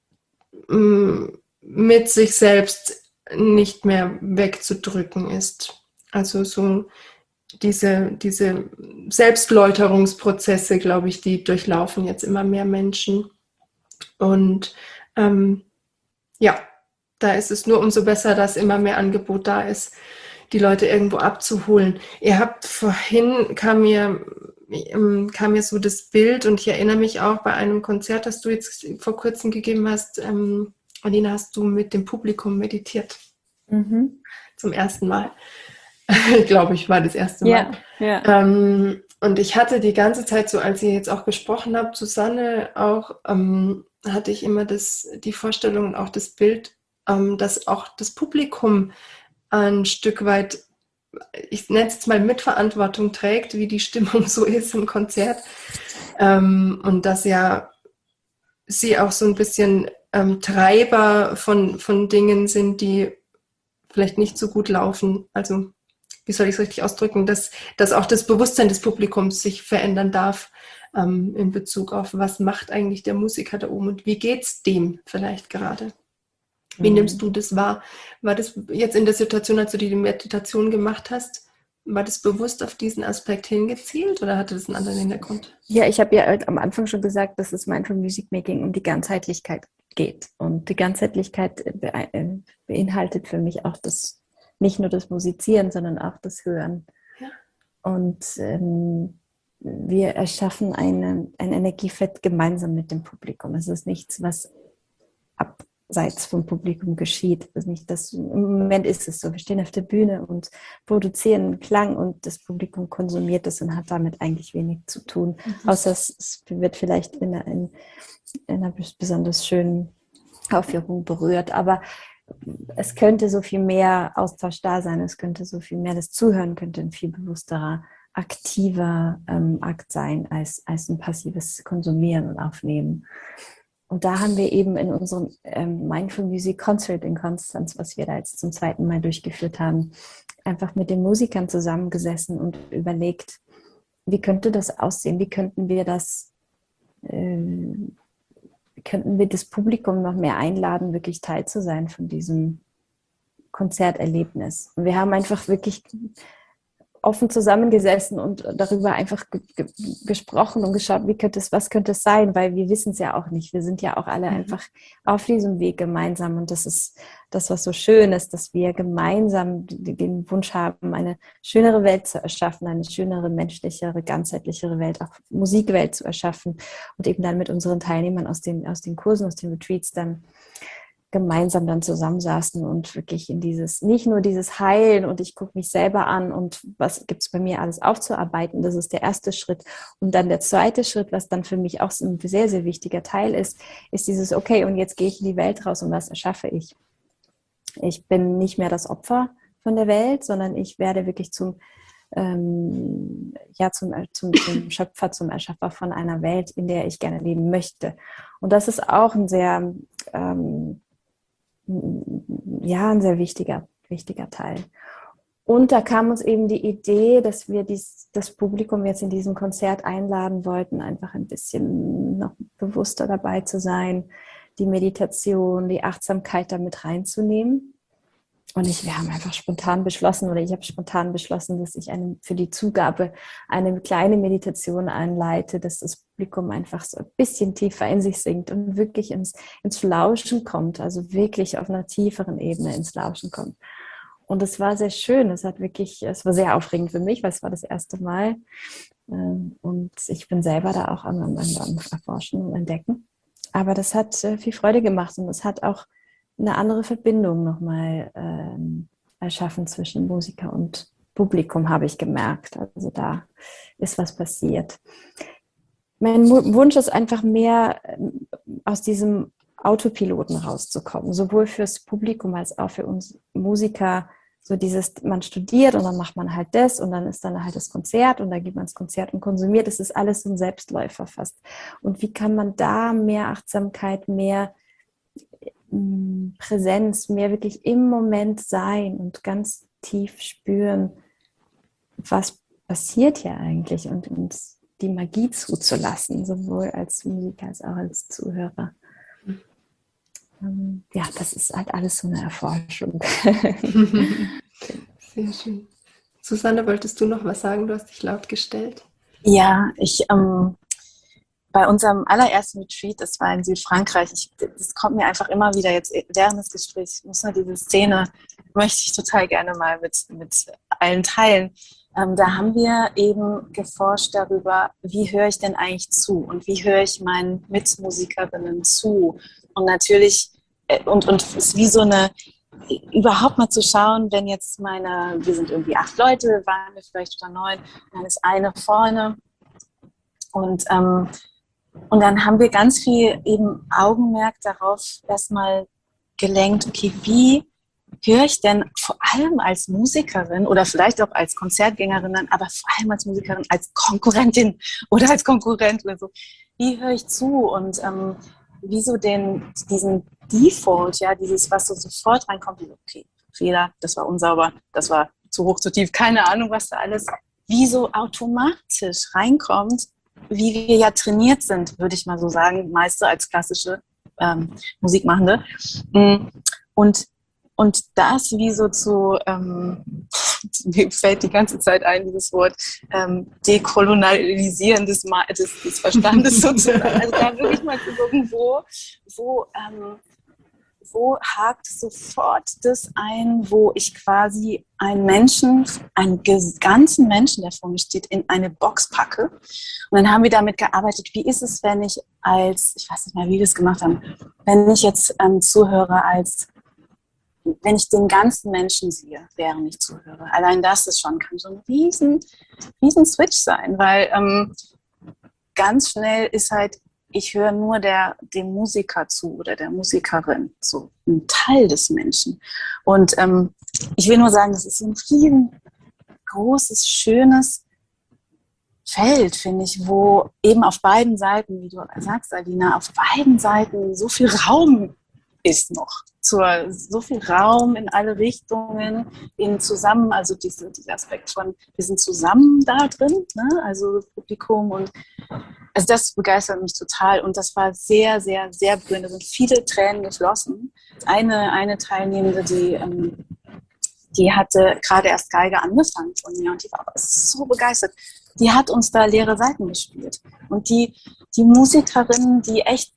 mh, mit sich selbst nicht mehr wegzudrücken ist. Also so diese, diese Selbstläuterungsprozesse, glaube ich, die durchlaufen jetzt immer mehr Menschen. Und ähm, ja, da ist es nur umso besser, dass immer mehr Angebot da ist, die Leute irgendwo abzuholen. Ihr habt vorhin, kam mir, ähm, kam mir so das Bild und ich erinnere mich auch bei einem Konzert, das du jetzt vor kurzem gegeben hast, ähm, Alina, hast du mit dem Publikum meditiert. Mhm. Zum ersten Mal. Ich glaube, ich war das erste Mal. Ja, ja. Ähm, und ich hatte die ganze Zeit so, als ihr jetzt auch gesprochen habt, Susanne auch, ähm, hatte ich immer das, die Vorstellung und auch das Bild, ähm, dass auch das Publikum ein Stück weit, ich nenne es jetzt mal Mitverantwortung trägt, wie die Stimmung so ist im Konzert. Ähm, und dass ja sie auch so ein bisschen ähm, Treiber von, von Dingen sind, die vielleicht nicht so gut laufen. Also wie soll ich es richtig ausdrücken, dass, dass auch das Bewusstsein des Publikums sich verändern darf ähm, in Bezug auf, was macht eigentlich der Musiker da oben und wie geht es dem vielleicht gerade? Wie Mhm. nimmst du das wahr? War das jetzt in der Situation, als du die Meditation gemacht hast, war das bewusst auf diesen Aspekt hingezielt oder hatte das einen anderen Hintergrund? Ja, ich habe ja am Anfang schon gesagt, dass es Mindful Music Making um die Ganzheitlichkeit geht. Und die Ganzheitlichkeit be- beinhaltet für mich auch das, nicht nur das Musizieren, sondern auch das Hören. Ja. Und ähm, wir erschaffen eine, ein Energiefeld gemeinsam mit dem Publikum. Es ist nichts, was ab, seits vom Publikum geschieht. Also nicht das, im Moment ist es so, wir stehen auf der Bühne und produzieren einen Klang und das Publikum konsumiert es und hat damit eigentlich wenig zu tun. Mhm. Außer es, es wird vielleicht in einer, in, in einer besonders schönen Aufführung berührt. Aber es könnte so viel mehr Austausch da sein, es könnte so viel mehr, das Zuhören könnte ein viel bewussterer, aktiver ähm, Akt sein, als, als ein passives Konsumieren und Aufnehmen. Und da haben wir eben in unserem ähm, Mindful Music Concert in Konstanz, was wir da jetzt zum zweiten Mal durchgeführt haben, einfach mit den Musikern zusammengesessen und überlegt, wie könnte das aussehen, wie könnten wir das, äh, wie könnten wir das Publikum noch mehr einladen, wirklich Teil zu sein von diesem Konzerterlebnis. Und wir haben einfach wirklich offen zusammengesessen und darüber einfach ge- ge- gesprochen und geschaut, wie könnte es, was könnte es sein, weil wir wissen es ja auch nicht. Wir sind ja auch alle einfach auf diesem Weg gemeinsam und das ist das, was so schön ist, dass wir gemeinsam den Wunsch haben, eine schönere Welt zu erschaffen, eine schönere, menschlichere, ganzheitlichere Welt, auch Musikwelt zu erschaffen und eben dann mit unseren Teilnehmern aus den, aus den Kursen, aus den Retreats dann gemeinsam dann zusammensaßen und wirklich in dieses, nicht nur dieses Heilen und ich gucke mich selber an und was gibt es bei mir alles aufzuarbeiten, das ist der erste Schritt. Und dann der zweite Schritt, was dann für mich auch so ein sehr, sehr wichtiger Teil ist, ist dieses, okay, und jetzt gehe ich in die Welt raus und was erschaffe ich? Ich bin nicht mehr das Opfer von der Welt, sondern ich werde wirklich zum, ähm, ja, zum, zum, zum Schöpfer, zum Erschaffer von einer Welt, in der ich gerne leben möchte. Und das ist auch ein sehr ähm, ja, ein sehr wichtiger, wichtiger Teil. Und da kam uns eben die Idee, dass wir dies, das Publikum jetzt in diesem Konzert einladen wollten, einfach ein bisschen noch bewusster dabei zu sein, die Meditation, die Achtsamkeit damit reinzunehmen. Und ich, wir haben einfach spontan beschlossen, oder ich habe spontan beschlossen, dass ich eine, für die Zugabe eine kleine Meditation einleite, dass das Publikum einfach so ein bisschen tiefer in sich sinkt und wirklich ins, ins Lauschen kommt, also wirklich auf einer tieferen Ebene ins Lauschen kommt. Und es war sehr schön, es hat wirklich, es war sehr aufregend für mich, weil es war das erste Mal. Und ich bin selber da auch am, am, am Erforschen und Entdecken. Aber das hat viel Freude gemacht und es hat auch eine andere Verbindung nochmal ähm, erschaffen zwischen Musiker und Publikum, habe ich gemerkt. Also da ist was passiert. Mein Wunsch ist einfach mehr ähm, aus diesem Autopiloten rauszukommen, sowohl fürs Publikum als auch für uns Musiker. So dieses, man studiert und dann macht man halt das und dann ist dann halt das Konzert und dann geht man ins Konzert und konsumiert. Das ist alles so ein Selbstläufer fast. Und wie kann man da mehr Achtsamkeit, mehr Präsenz, mehr wirklich im Moment sein und ganz tief spüren, was passiert hier eigentlich und uns die Magie zuzulassen, sowohl als Musiker als auch als Zuhörer. Mhm. Ja, das ist halt alles so eine Erforschung. Sehr schön. Susanne, wolltest du noch was sagen? Du hast dich laut gestellt. Ja, ich ähm bei unserem allerersten Retreat, das war in Südfrankreich, ich, das kommt mir einfach immer wieder jetzt während des Gesprächs, ich muss nur diese Szene, möchte ich total gerne mal mit, mit allen teilen. Ähm, da haben wir eben geforscht darüber, wie höre ich denn eigentlich zu und wie höre ich meinen Mitmusikerinnen zu. Und natürlich, äh, und, und es ist wie so eine, überhaupt mal zu schauen, wenn jetzt meine, wir sind irgendwie acht Leute, waren wir vielleicht oder neun, dann ist eine vorne und ähm, Und dann haben wir ganz viel eben Augenmerk darauf erstmal gelenkt, okay, wie höre ich denn vor allem als Musikerin oder vielleicht auch als Konzertgängerin, aber vor allem als Musikerin, als Konkurrentin oder als Konkurrent oder so, wie höre ich zu und ähm, wie so den, diesen Default, ja, dieses, was so sofort reinkommt, okay, Fehler, das war unsauber, das war zu hoch, zu tief, keine Ahnung, was da alles, wie so automatisch reinkommt, wie wir ja trainiert sind, würde ich mal so sagen, meist so als klassische ähm, Musikmachende. Und, und das wie so zu, ähm, mir fällt die ganze Zeit ein, dieses Wort, ähm, dekolonialisieren des, des, des Verstandes sozusagen. Also da wirklich mal zu gucken, wo, wo, ähm, wo hakt sofort das ein, wo ich quasi einen Menschen, einen ganzen Menschen, der vor mir steht, in eine Box packe. Und dann haben wir damit gearbeitet, wie ist es, wenn ich als, ich weiß nicht mehr, wie wir es gemacht haben, wenn ich jetzt ähm, zuhöre als, wenn ich den ganzen Menschen sehe, während ich zuhöre. Allein das ist schon, kann so ein riesen, riesen Switch sein, weil ähm, ganz schnell ist halt, ich höre nur der, dem Musiker zu oder der Musikerin, so ein Teil des Menschen. Und ähm, ich will nur sagen, das ist ein riesengroßes, schönes Feld, finde ich, wo eben auf beiden Seiten, wie du sagst, Alina, auf beiden Seiten so viel Raum ist noch. Zur, so viel Raum in alle Richtungen, in zusammen, also diese, dieser Aspekt von, wir sind zusammen da drin, ne? Also Publikum und also das begeistert mich total und das war sehr, sehr, sehr berührend. Da sind viele Tränen geflossen. Eine, eine Teilnehmende, die, ähm, die hatte gerade erst Geige angefangen von mir und die war aber so begeistert. Die hat uns da leere Seiten gespielt. Und die, die Musikerinnen, die echt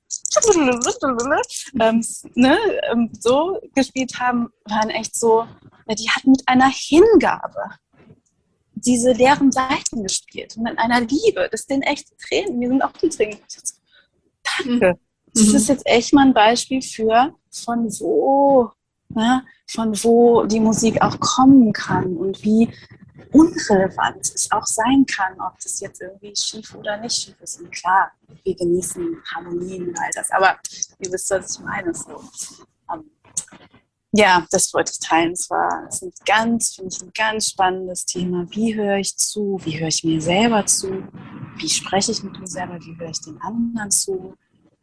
ähm, ne, ähm, so gespielt haben, waren echt so, ja, die hatten mit einer Hingabe diese leeren Seiten gespielt und mit einer Liebe, das sind echte Tränen, mir sind auch die Tränen. Danke. Das ist jetzt echt mal ein Beispiel für, von wo, ne, von wo die Musik auch kommen kann und wie unrelevant es auch sein kann, ob das jetzt irgendwie schief oder nicht schief ist. Und klar, wir genießen Harmonien und all das, aber ihr wisst, was ich meine. So. Um, ja, das wollte ich teilen. Es war es ist ein ganz, finde ich, ein ganz spannendes Thema. Wie höre ich zu? Wie höre ich mir selber zu? Wie spreche ich mit mir selber? Wie höre ich den anderen zu?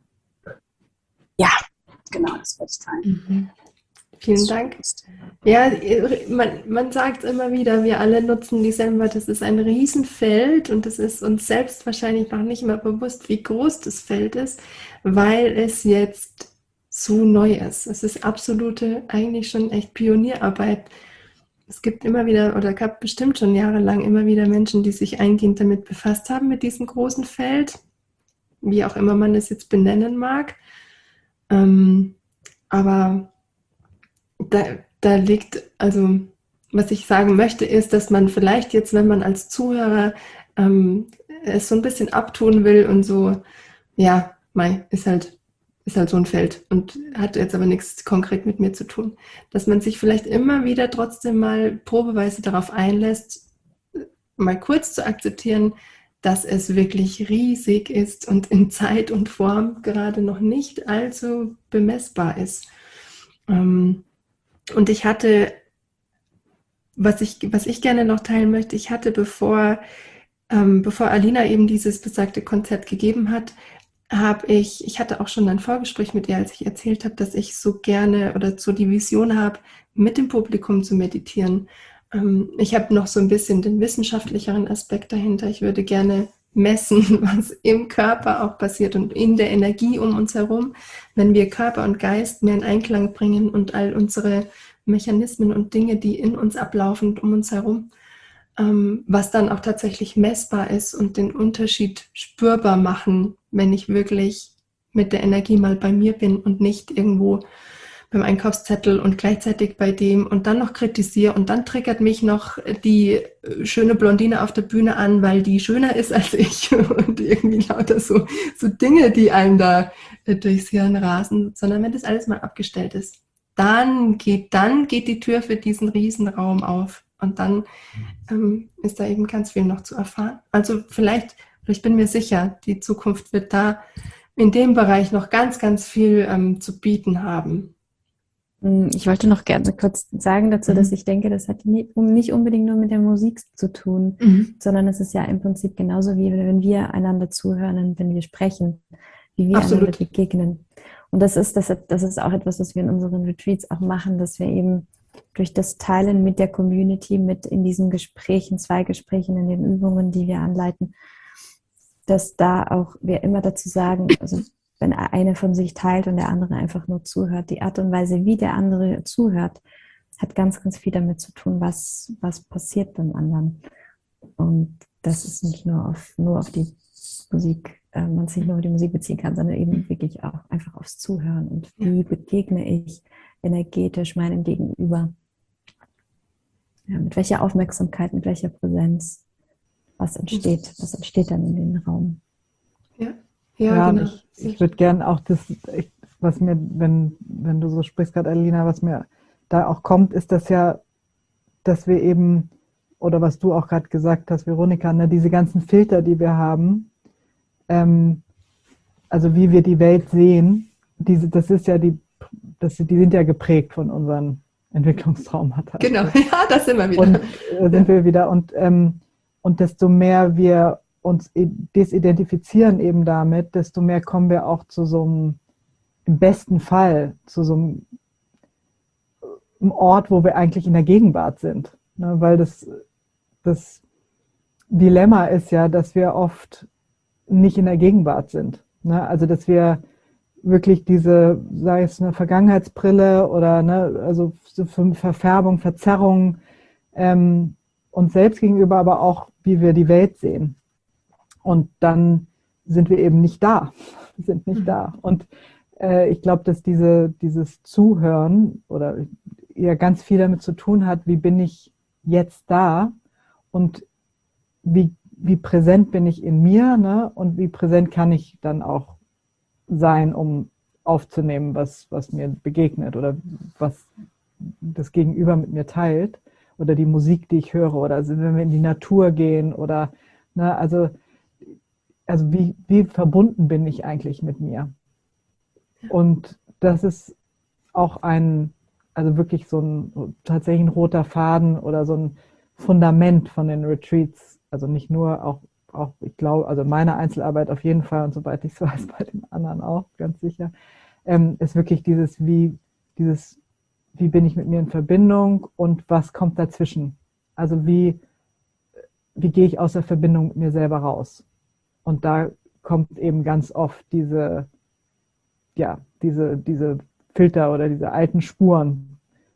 Ja, genau, das wollte ich teilen. Mhm. Vielen Dank. Ja, man, man sagt immer wieder, wir alle nutzen dieselben Wörter. Das ist ein Riesenfeld und es ist uns selbst wahrscheinlich noch nicht mal bewusst, wie groß das Feld ist, weil es jetzt so neu ist. Es ist absolute, eigentlich schon echt Pionierarbeit. Es gibt immer wieder, oder gab bestimmt schon jahrelang immer wieder Menschen, die sich eingehend damit befasst haben, mit diesem großen Feld, wie auch immer man es jetzt benennen mag. Ähm, aber Da, da liegt, also was ich sagen möchte, ist, dass man vielleicht jetzt, wenn man als Zuhörer ähm, es so ein bisschen abtun will und so, ja, mei, ist halt, ist halt so ein Feld und hat jetzt aber nichts konkret mit mir zu tun, dass man sich vielleicht immer wieder trotzdem mal probeweise darauf einlässt, mal kurz zu akzeptieren, dass es wirklich riesig ist und in Zeit und Form gerade noch nicht allzu bemessbar ist. Ähm, Und ich hatte, was ich, was ich gerne noch teilen möchte, ich hatte, bevor, ähm, bevor Alina eben dieses besagte Konzert gegeben hat, habe ich, ich hatte auch schon ein Vorgespräch mit ihr, als ich erzählt habe, dass ich so gerne oder so die Vision habe, mit dem Publikum zu meditieren. Ähm, ich habe noch so ein bisschen den wissenschaftlicheren Aspekt dahinter. Ich würde gerne messen, was im Körper auch passiert und in der Energie um uns herum, wenn wir Körper und Geist mehr in Einklang bringen und all unsere Mechanismen und Dinge, die in uns ablaufen und um uns herum, ähm, was dann auch tatsächlich messbar ist und den Unterschied spürbar machen, wenn ich wirklich mit der Energie mal bei mir bin und nicht irgendwo beim Einkaufszettel und gleichzeitig bei dem und dann noch kritisiere und dann triggert mich noch die schöne Blondine auf der Bühne an, weil die schöner ist als ich und irgendwie lauter so, so Dinge, die einem da durchs Hirn rasen, sondern wenn das alles mal abgestellt ist, dann geht, dann geht die Tür für diesen Riesenraum auf und dann ähm, ist da eben ganz viel noch zu erfahren. Also vielleicht, ich bin mir sicher, die Zukunft wird da in dem Bereich noch ganz, ganz viel ähm, zu bieten haben. Ich wollte noch gerne kurz sagen dazu, mhm. dass ich denke, das hat nicht, nicht unbedingt nur mit der Musik zu tun, mhm. sondern es ist ja im Prinzip genauso wie wenn wir einander zuhören und wenn wir sprechen, wie wir Absolut. einander begegnen. Und das ist, das, das ist auch etwas, was wir in unseren Retreats auch machen, dass wir eben durch das Teilen mit der Community, mit in diesen Gesprächen, zwei Gesprächen, in den Übungen, die wir anleiten, dass da auch wir immer dazu sagen, also wenn einer von sich teilt und der andere einfach nur zuhört. Die Art und Weise, wie der andere zuhört, hat ganz, ganz viel damit zu tun, was, was passiert beim anderen. Und das ist nicht nur auf, nur auf die Musik äh, man sich nur auf die Musik beziehen kann, sondern eben wirklich auch einfach aufs Zuhören und wie begegne ich energetisch meinem Gegenüber. Ja, mit welcher Aufmerksamkeit, mit welcher Präsenz, was entsteht, was entsteht dann in dem Raum. Ja, ja, Ja, genau. ich, ich würde gern auch das, ich, was mir, wenn, wenn du so sprichst gerade, Alina, was mir da auch kommt, ist das ja, dass wir eben, oder was du auch gerade gesagt hast, Veronika, ne, diese ganzen Filter, die wir haben, ähm, also wie wir die Welt sehen, diese, das ist ja die, das, die sind ja geprägt von unseren Entwicklungstraumata. Genau, ja, das sind wir wieder. Und äh, sind wir wieder. Und, ähm, und desto mehr wir uns desidentifizieren eben damit, desto mehr kommen wir auch zu so einem, im besten Fall, zu so einem, einem Ort, wo wir eigentlich in der Gegenwart sind. Ne? Weil das, das Dilemma ist ja, dass wir oft nicht in der Gegenwart sind. Ne? Also dass wir wirklich diese, sei es eine Vergangenheitsbrille oder ne, also so Verfärbung, Verzerrung ähm, uns selbst gegenüber, aber auch wie wir die Welt sehen. Und dann sind wir eben nicht da, wir sind nicht mhm. da. Und äh, ich glaube, dass diese, dieses Zuhören oder ja ganz viel damit zu tun hat, wie bin ich jetzt da und wie, wie präsent bin ich in mir, ne? Und wie präsent kann ich dann auch sein, um aufzunehmen, was, was mir begegnet oder was das Gegenüber mit mir teilt oder die Musik, die ich höre oder also wenn wir in die Natur gehen oder ne, also, also wie, wie verbunden bin ich eigentlich mit mir? Und das ist auch ein, also wirklich so ein tatsächlich ein roter Faden oder so ein Fundament von den Retreats, also nicht nur auch auch, ich glaube, also meine Einzelarbeit auf jeden Fall und soweit ich es weiß, bei den anderen auch, ganz sicher, ähm, ist wirklich dieses, wie, dieses, wie bin ich mit mir in Verbindung und was kommt dazwischen? Also wie, wie gehe ich aus der Verbindung mit mir selber raus? Und da kommt eben ganz oft diese, ja, diese, diese Filter oder diese alten Spuren,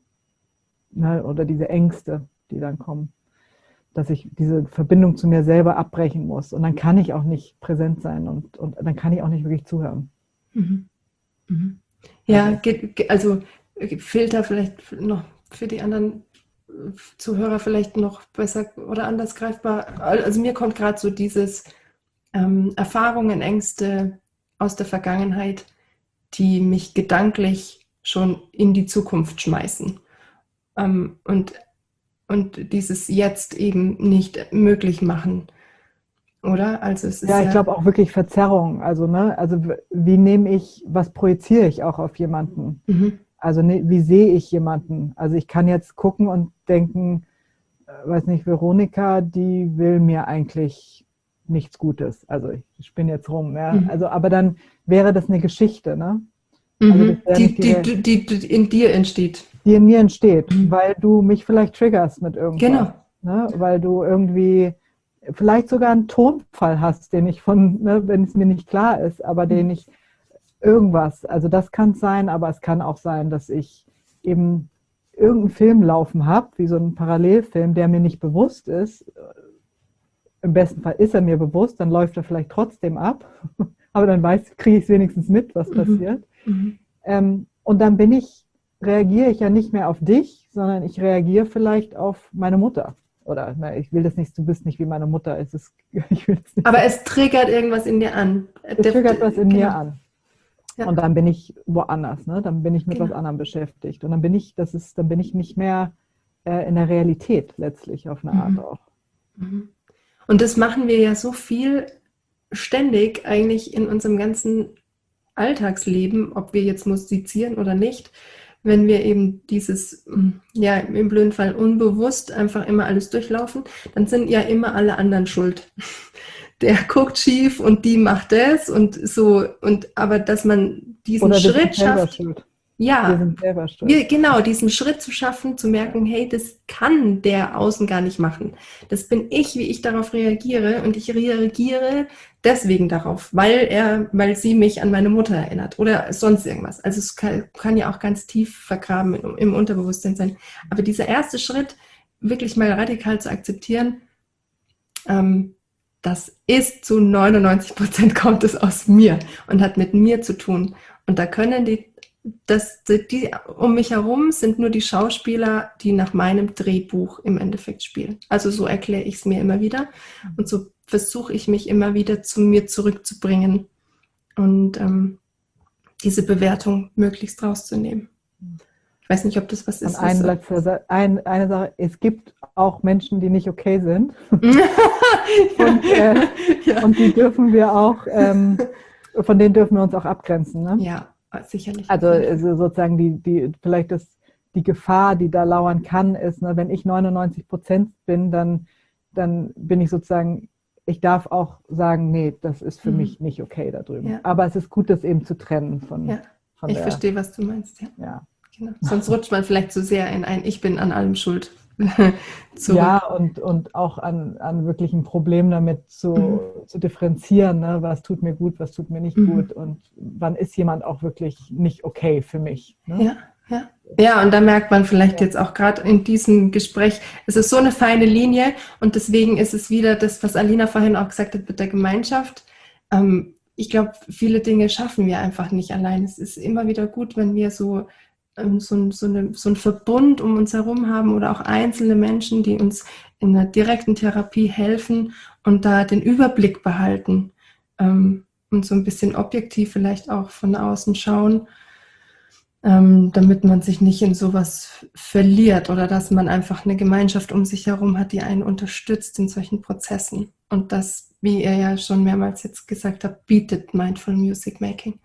ne, oder diese Ängste, die dann kommen, dass ich diese Verbindung zu mir selber abbrechen muss. Und dann kann ich auch nicht präsent sein und, und dann kann ich auch nicht wirklich zuhören. Mhm. Mhm. Ja, also Filter vielleicht noch für die anderen Zuhörer vielleicht noch besser oder anders greifbar. Also mir kommt gerade so dieses ähm, Erfahrungen, Ängste aus der Vergangenheit, die mich gedanklich schon in die Zukunft schmeißen. Ähm, und Und dieses jetzt eben nicht möglich machen, oder? Also es ist ja, ich ja glaube auch wirklich Verzerrung. Also, ne, also wie nehme ich, was projiziere ich auch auf jemanden? Mhm. Also ne, wie sehe ich jemanden? Also ich kann jetzt gucken und denken, äh, weiß nicht, Veronika, die will mir eigentlich nichts Gutes. Also ich spinne jetzt rum, ja. Mhm. Also, aber dann wäre das eine Geschichte, ne? Mhm. Also die, die, die, die, die in dir entsteht. Die in mir entsteht, mhm. weil du mich vielleicht triggerst mit irgendwas. Genau. Ne? Weil du irgendwie vielleicht sogar einen Tonfall hast, den ich von, ne, wenn es mir nicht klar ist, aber mhm. den ich irgendwas, also das kann es sein, aber es kann auch sein, dass ich eben irgendeinen Film laufen habe, wie so ein Parallelfilm, der mir nicht bewusst ist. Im besten Fall ist er mir bewusst, dann läuft er vielleicht trotzdem ab, aber dann weiß, kriege ich es wenigstens mit, was mhm. passiert. Mhm. Ähm, und dann bin ich reagiere ich ja nicht mehr auf dich, sondern ich reagiere vielleicht auf meine Mutter. Oder na, ich will das nicht, du bist nicht wie meine Mutter. Es ist, ich will das nicht. Aber es triggert irgendwas in dir an. Es triggert was in genau. mir an. Ja. Und dann bin ich woanders, ne? Dann bin ich mit genau. was anderem beschäftigt. Und dann bin ich, das ist, dann bin ich nicht mehr äh, in der Realität letztlich auf eine Art mhm. auch. Und das machen wir ja so viel ständig eigentlich in unserem ganzen Alltagsleben, ob wir jetzt musizieren oder nicht. Wenn wir eben dieses, ja, im blöden Fall unbewusst einfach immer alles durchlaufen, dann sind ja immer alle anderen schuld. Der guckt schief und die macht das und so, und aber dass man diesen Oder Schritt schafft. Schuld. Ja, wir sind selber schuld. Wir, genau, diesen Schritt zu schaffen, zu merken, hey, das kann der außen gar nicht machen. Das bin ich, wie ich darauf reagiere, und ich reagiere deswegen darauf, weil er, weil sie mich an meine Mutter erinnert oder sonst irgendwas. Also es kann, kann ja auch ganz tief vergraben im, im Unterbewusstsein sein. Aber dieser erste Schritt, wirklich mal radikal zu akzeptieren, ähm, das ist zu neunundneunzig Prozent kommt es aus mir und hat mit mir zu tun. Und da können die, das, die um mich herum sind nur die Schauspieler, die nach meinem Drehbuch im Endeffekt spielen. Also so erkläre ich es mir immer wieder und so versuche ich mich immer wieder zu mir zurückzubringen und ähm, diese Bewertung möglichst rauszunehmen. Ich weiß nicht, ob das was ist. Und ein was letzter Sa- ein, eine Sache, es gibt auch Menschen, die nicht okay sind. und, äh, ja. und die dürfen wir auch, ähm, von denen dürfen wir uns auch abgrenzen. Ne? Ja, sicherlich. Also, also sozusagen die, die, vielleicht das, die Gefahr, die da lauern kann, ist, ne, wenn ich neunundneunzig Prozent bin, dann, dann bin ich sozusagen, ich darf auch sagen, nee, das ist für Mhm. mich nicht okay da drüben. Ja. Aber es ist gut, das eben zu trennen von, Ja. von Ich der, verstehe, was du meinst. Ja. ja. Genau. Sonst rutscht man vielleicht zu sehr in ein Ich bin an allem schuld zurück. Ja, und, und auch an, an wirklich ein Problem damit zu, Mhm. zu differenzieren, ne? Was tut mir gut, was tut mir nicht Mhm. gut und wann ist jemand auch wirklich nicht okay für mich. Ne? Ja, ja. Ja, und da merkt man vielleicht Ja. jetzt auch gerade in diesem Gespräch, es ist so eine feine Linie und deswegen ist es wieder das, was Alina vorhin auch gesagt hat mit der Gemeinschaft. Ähm, ich glaube, viele Dinge schaffen wir einfach nicht allein. Es ist immer wieder gut, wenn wir so So ein, so, eine, so ein Verbund um uns herum haben oder auch einzelne Menschen, die uns in einer direkten Therapie helfen und da den Überblick behalten ähm, und so ein bisschen objektiv vielleicht auch von außen schauen, ähm, damit man sich nicht in sowas verliert oder dass man einfach eine Gemeinschaft um sich herum hat, die einen unterstützt in solchen Prozessen. Und das, wie ihr ja schon mehrmals jetzt gesagt habt, bietet Mindful Music Making.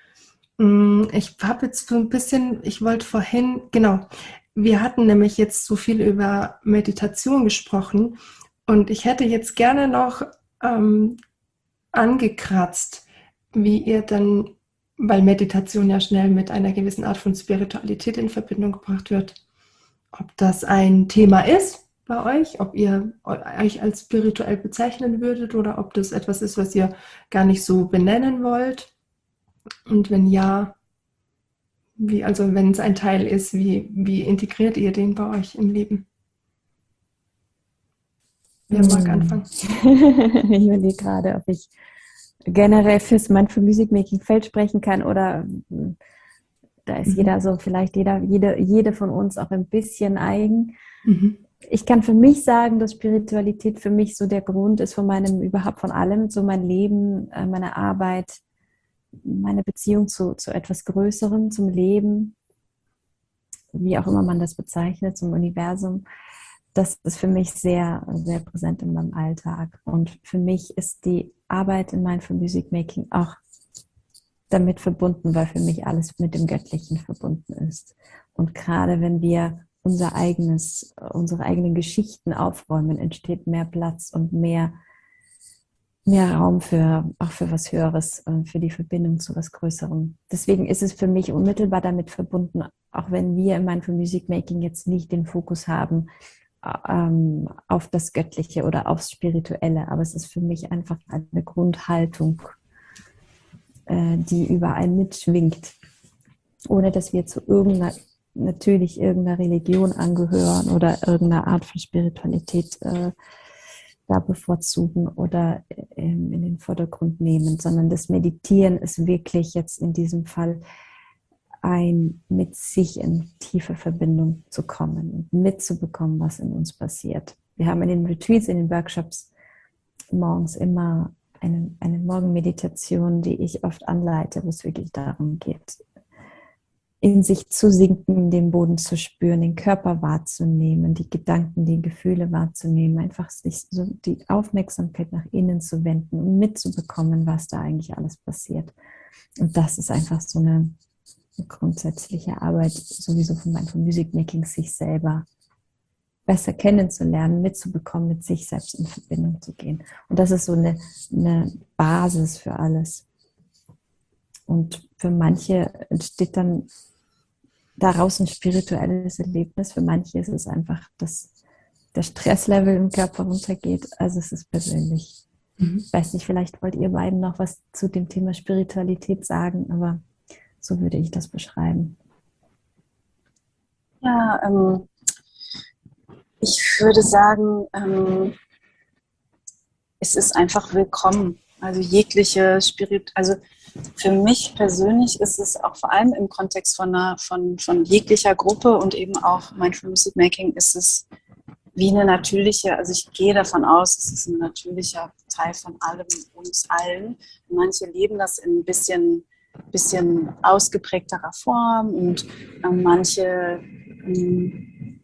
Ich habe jetzt so ein bisschen, ich wollte vorhin, genau, wir hatten nämlich jetzt so viel über Meditation gesprochen und ich hätte jetzt gerne noch ähm, angekratzt, wie ihr dann, weil Meditation ja schnell mit einer gewissen Art von Spiritualität in Verbindung gebracht wird, ob das ein Thema ist bei euch, ob ihr euch als spirituell bezeichnen würdet oder ob das etwas ist, was ihr gar nicht so benennen wollt. Und wenn ja, wie, also wenn es ein Teil ist, wie, wie integriert ihr den bei euch im Leben? Wer Hm. mag anfangen? Ich überlege gerade, ob ich generell fürs Mindful Music Making Feld sprechen kann oder hm, da ist Mhm. jeder so, vielleicht jeder, jede, jede von uns auch ein bisschen eigen. Mhm. Ich kann für mich sagen, dass Spiritualität für mich so der Grund ist von meinem, überhaupt von allem, so mein Leben, meine Arbeit, meine Beziehung zu, zu etwas Größerem, zum Leben, wie auch immer man das bezeichnet, zum Universum. Das ist für mich sehr, sehr präsent in meinem Alltag. Und für mich ist die Arbeit in Mindful Music Making auch damit verbunden, weil für mich alles mit dem Göttlichen verbunden ist. Und gerade wenn wir unser eigenes, unsere eigenen Geschichten aufräumen, entsteht mehr Platz und mehr, mehr Raum für, auch für was Höheres, für die Verbindung zu was Größerem. Deswegen ist es für mich unmittelbar damit verbunden, auch wenn wir in Mindful Music Making jetzt nicht den Fokus haben ähm, auf das Göttliche oder aufs Spirituelle, aber es ist für mich einfach eine Grundhaltung, äh, die überall mitschwingt, ohne dass wir zu irgendeiner, natürlich irgendeiner Religion angehören oder irgendeiner Art von Spiritualität äh, da bevorzugen oder ähm, in den Vordergrund nehmen, sondern das Meditieren ist wirklich jetzt in diesem Fall ein mit sich in tiefe Verbindung zu kommen und mitzubekommen, was in uns passiert. Wir haben in den Retreats, in den Workshops morgens immer eine, eine Morgenmeditation, die ich oft anleite, wo es wirklich darum geht, in sich zu sinken, den Boden zu spüren, den Körper wahrzunehmen, die Gedanken, die Gefühle wahrzunehmen, einfach sich so die Aufmerksamkeit nach innen zu wenden und mitzubekommen, was da eigentlich alles passiert. Und das ist einfach so eine, eine grundsätzliche Arbeit, sowieso von Mindful Music Making, sich selber besser kennenzulernen, mitzubekommen, mit sich selbst in Verbindung zu gehen. Und das ist so eine, eine Basis für alles. Und für manche entsteht dann daraus ein spirituelles Erlebnis. Für manche ist es einfach, dass der Stresslevel im Körper runtergeht. Also es ist persönlich. Mhm. Ich weiß nicht, vielleicht wollt ihr beiden noch was zu dem Thema Spiritualität sagen, aber so würde ich das beschreiben. Ja, ähm, ich würde sagen, ähm, es ist einfach willkommen. Also jegliche Spirit, also für mich persönlich ist es auch vor allem im Kontext von, einer, von, von jeglicher Gruppe und eben auch Mindful Music Making ist es wie eine natürliche, also ich gehe davon aus, es ist ein natürlicher Teil von allem, uns allen. Manche leben das in ein bisschen, bisschen ausgeprägterer Form und äh, manche, ähm,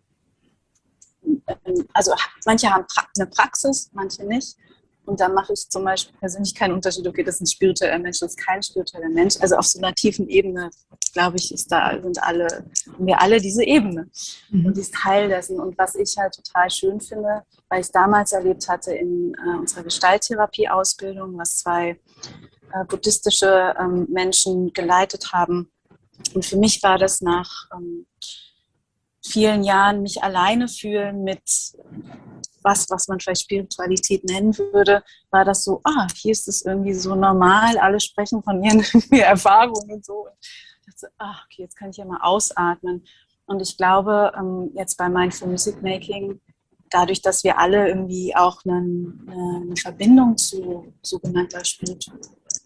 also manche haben pra- eine Praxis, manche nicht. Und da mache ich zum Beispiel persönlich keinen Unterschied, okay, das ist ein spiritueller Mensch, das ist kein spiritueller Mensch. Also auf so einer tiefen Ebene, glaube ich, ist da, sind alle, haben wir alle diese Ebene. Mhm. Und die ist Teil dessen. Und was ich halt total schön finde, weil ich damals erlebt hatte in äh, unserer Gestalttherapie-Ausbildung, was zwei äh, buddhistische ähm, Menschen geleitet haben. Und für mich war das nach ähm, vielen Jahren mich alleine fühlen mit was, was man vielleicht Spiritualität nennen würde, war das so, ah, hier ist es irgendwie so normal, alle sprechen von ihren Erfahrungen und so. Und ich dachte, ah, okay, jetzt kann ich ja mal ausatmen. Und ich glaube, jetzt bei Mindful Music Making, dadurch, dass wir alle irgendwie auch eine, eine Verbindung zu sogenannter spirituellen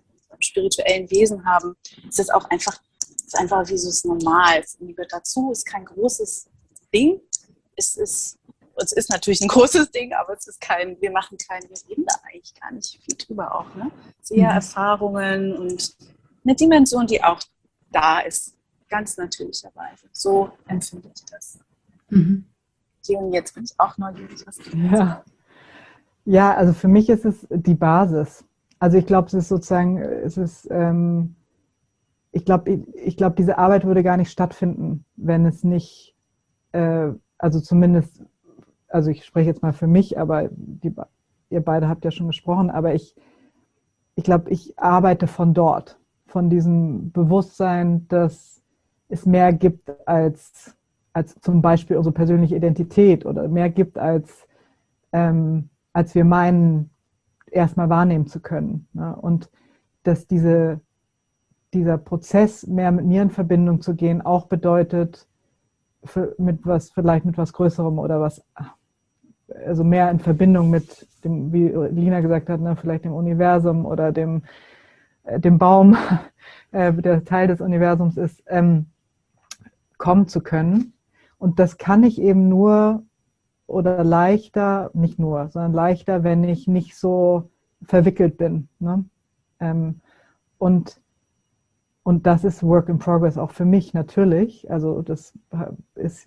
Wesen haben, ist es auch einfach, ist einfach wie so das Normal. Es gehört dazu, ist kein großes Ding. Es ist Es ist natürlich ein großes Ding, aber es ist kein, wir machen kein, wir reden da eigentlich gar nicht viel drüber auch, ne? Sehr mhm. Erfahrungen und eine Dimension, die auch da ist, ganz natürlicherweise. So empfinde ich das. Mhm. Und jetzt bin ich auch neugierig, was du ja. ja, also für mich ist es die Basis. Also ich glaube, es ist sozusagen, es ist, ähm, ich glaube, ich, ich glaube, diese Arbeit würde gar nicht stattfinden, wenn es nicht, äh, also zumindest also ich spreche jetzt mal für mich, aber die, ihr beide habt ja schon gesprochen, aber ich, ich glaube, ich arbeite von dort, von diesem Bewusstsein, dass es mehr gibt als, als zum Beispiel unsere persönliche Identität oder mehr gibt, als, ähm, als wir meinen, erstmal wahrnehmen zu können. Ne? Und dass diese, dieser Prozess, mehr mit mir in Verbindung zu gehen, auch bedeutet, für, mit was, vielleicht mit was Größerem oder was, also mehr in Verbindung mit dem, wie Lina gesagt hat, ne, vielleicht dem Universum oder dem, äh, dem Baum, äh, der Teil des Universums ist, ähm, kommen zu können. Und das kann ich eben nur oder leichter, nicht nur, sondern leichter, wenn ich nicht so verwickelt bin. Ne? Ähm, und, und das ist Work in Progress auch für mich natürlich. Also das ist,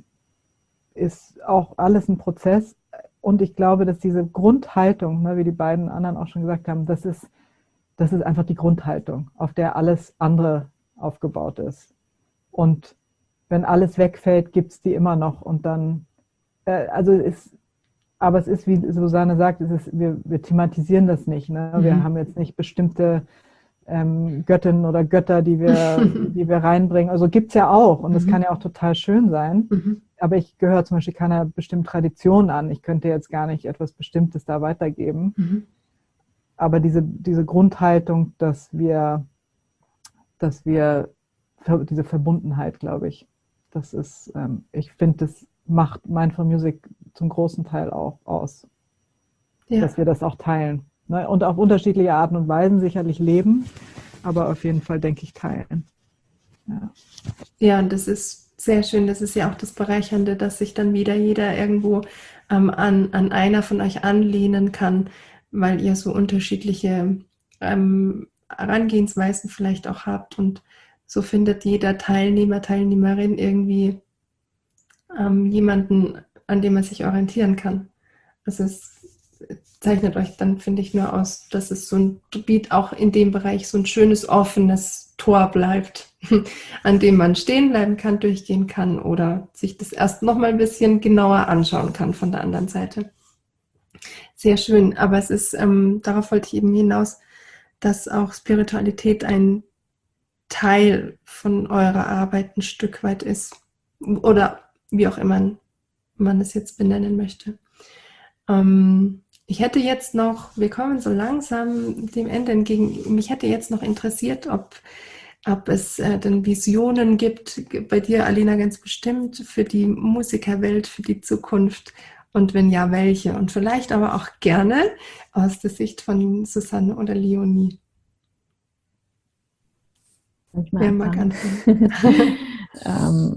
ist auch alles ein Prozess. Und ich glaube, dass diese Grundhaltung, ne, wie die beiden anderen auch schon gesagt haben, das ist, das ist einfach die Grundhaltung, auf der alles andere aufgebaut ist. Und wenn alles wegfällt, gibt es die immer noch. Und dann, äh, also ist, aber es ist, wie Susanne sagt, es ist, wir, wir thematisieren das nicht. Ne? Mhm. Wir haben jetzt nicht bestimmte ähm, Göttinnen oder Götter, die wir, die wir reinbringen. Also gibt es ja auch. Und das mhm. kann ja auch total schön sein. Mhm. Aber ich gehöre zum Beispiel keiner bestimmten Tradition an. Ich könnte jetzt gar nicht etwas Bestimmtes da weitergeben. Mhm. Aber diese, diese Grundhaltung, dass wir, dass wir diese Verbundenheit, glaube ich, das ist, ähm, ich finde, das macht Mindful Music zum großen Teil auch aus. Ja. Dass wir das auch teilen. Ne? Und auf unterschiedliche Arten und Weisen sicherlich leben, aber auf jeden Fall, denke ich, teilen. Ja, ja, und das ist sehr schön, das ist ja auch das Bereichernde, dass sich dann wieder jeder irgendwo ähm, an, an einer von euch anlehnen kann, weil ihr so unterschiedliche ähm, Herangehensweisen vielleicht auch habt und so findet jeder Teilnehmer, Teilnehmerin irgendwie ähm, jemanden, an dem man sich orientieren kann. Also es zeichnet euch dann, finde ich, nur aus, dass es so ein Gebiet auch in dem Bereich so ein schönes, offenes Tor bleibt, an dem man stehen bleiben kann, durchgehen kann oder sich das erst noch mal ein bisschen genauer anschauen kann von der anderen Seite. Sehr schön, aber es ist, ähm, darauf wollte ich eben hinaus, dass auch Spiritualität ein Teil von eurer Arbeit ein Stück weit ist oder wie auch immer man es jetzt benennen möchte. Ähm, ich hätte jetzt noch, wir kommen so langsam dem Ende entgegen, mich hätte jetzt noch interessiert, ob, ob es äh, denn Visionen gibt, bei dir, Alina, ganz bestimmt, für die Musikerwelt, für die Zukunft, Und wenn ja, welche? Und vielleicht aber auch gerne aus der Sicht von Susanne oder Leonie. Wer mag anfangen? ähm,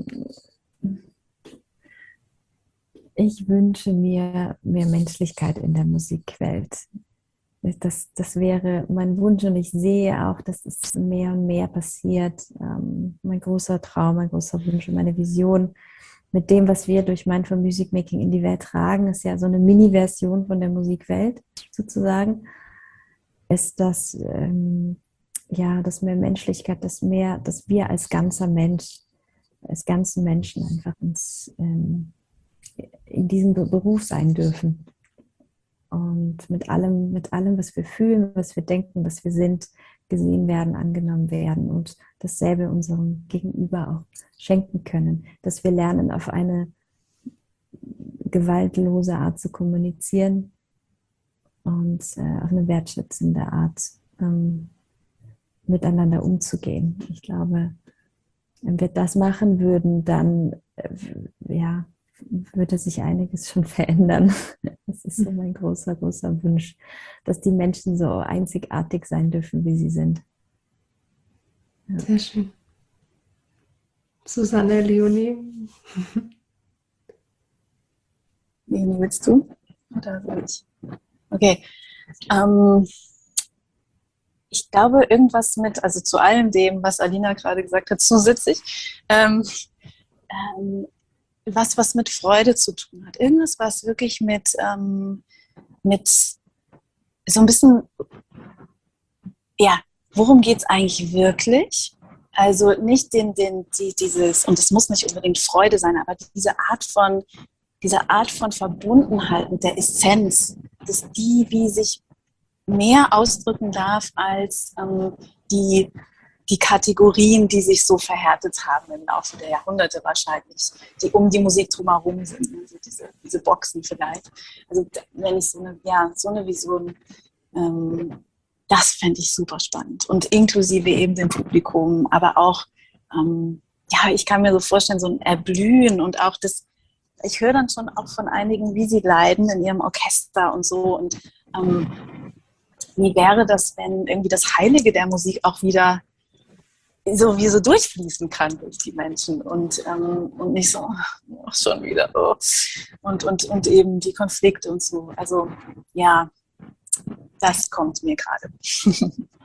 ich wünsche mir mehr Menschlichkeit in der Musikwelt. Das, das wäre mein Wunsch und ich sehe auch, dass es mehr und mehr passiert. Ähm, mein großer Traum, mein großer Wunsch und meine Vision mit dem, was wir durch Mindful Music Making in die Welt tragen, ist ja so eine Mini-Version von der Musikwelt sozusagen, ist das, ähm, ja, das mehr Menschlichkeit, das mehr, dass wir als ganzer Mensch, als ganzen Menschen einfach uns ähm, in diesem Beruf sein dürfen. Und mit allem, mit allem, was wir fühlen, was wir denken, was wir sind, gesehen werden, angenommen werden und dasselbe unserem Gegenüber auch schenken können. Dass wir lernen, auf eine gewaltlose Art zu kommunizieren und äh, auf eine wertschätzende Art ähm, miteinander umzugehen. Ich glaube, wenn wir das machen würden, dann äh, ja, würde sich einiges schon verändern. Das ist so mein großer, großer Wunsch, dass die Menschen so einzigartig sein dürfen, wie sie sind. Ja. Sehr schön. Susanne, Leonie? Leonie, willst du? Oder soll ich? Okay. Ähm, ich glaube, irgendwas mit, also zu allem dem, was Alina gerade gesagt hat, zusätzlich, ähm, ähm, was, was mit Freude zu tun hat. Irgendwas, was wirklich mit, ähm, mit so ein bisschen, ja, worum geht es eigentlich wirklich? Also nicht den, den, die, dieses, und es muss nicht unbedingt Freude sein, aber diese Art von, diese Art von Verbundenheit mit der Essenz, dass die wie sich mehr ausdrücken darf als ähm, die die Kategorien, die sich so verhärtet haben im Laufe der Jahrhunderte wahrscheinlich, die um die Musik drumherum sind, also diese, diese Boxen vielleicht. Also wenn ich so eine, ja, so eine Vision, ähm, das fände ich super spannend. Und inklusive eben dem Publikum, aber auch, ähm, ja, ich kann mir so vorstellen, so ein Erblühen und auch das, ich höre dann schon auch von einigen, wie sie leiden in ihrem Orchester und so. Und ähm, wie wäre das, wenn irgendwie das Heilige der Musik auch wieder so wie so durchfließen kann durch die Menschen und, ähm, und nicht so, oh, schon wieder, oh. und, und, und eben die Konflikte und so. Also ja, das kommt mir gerade. Jetzt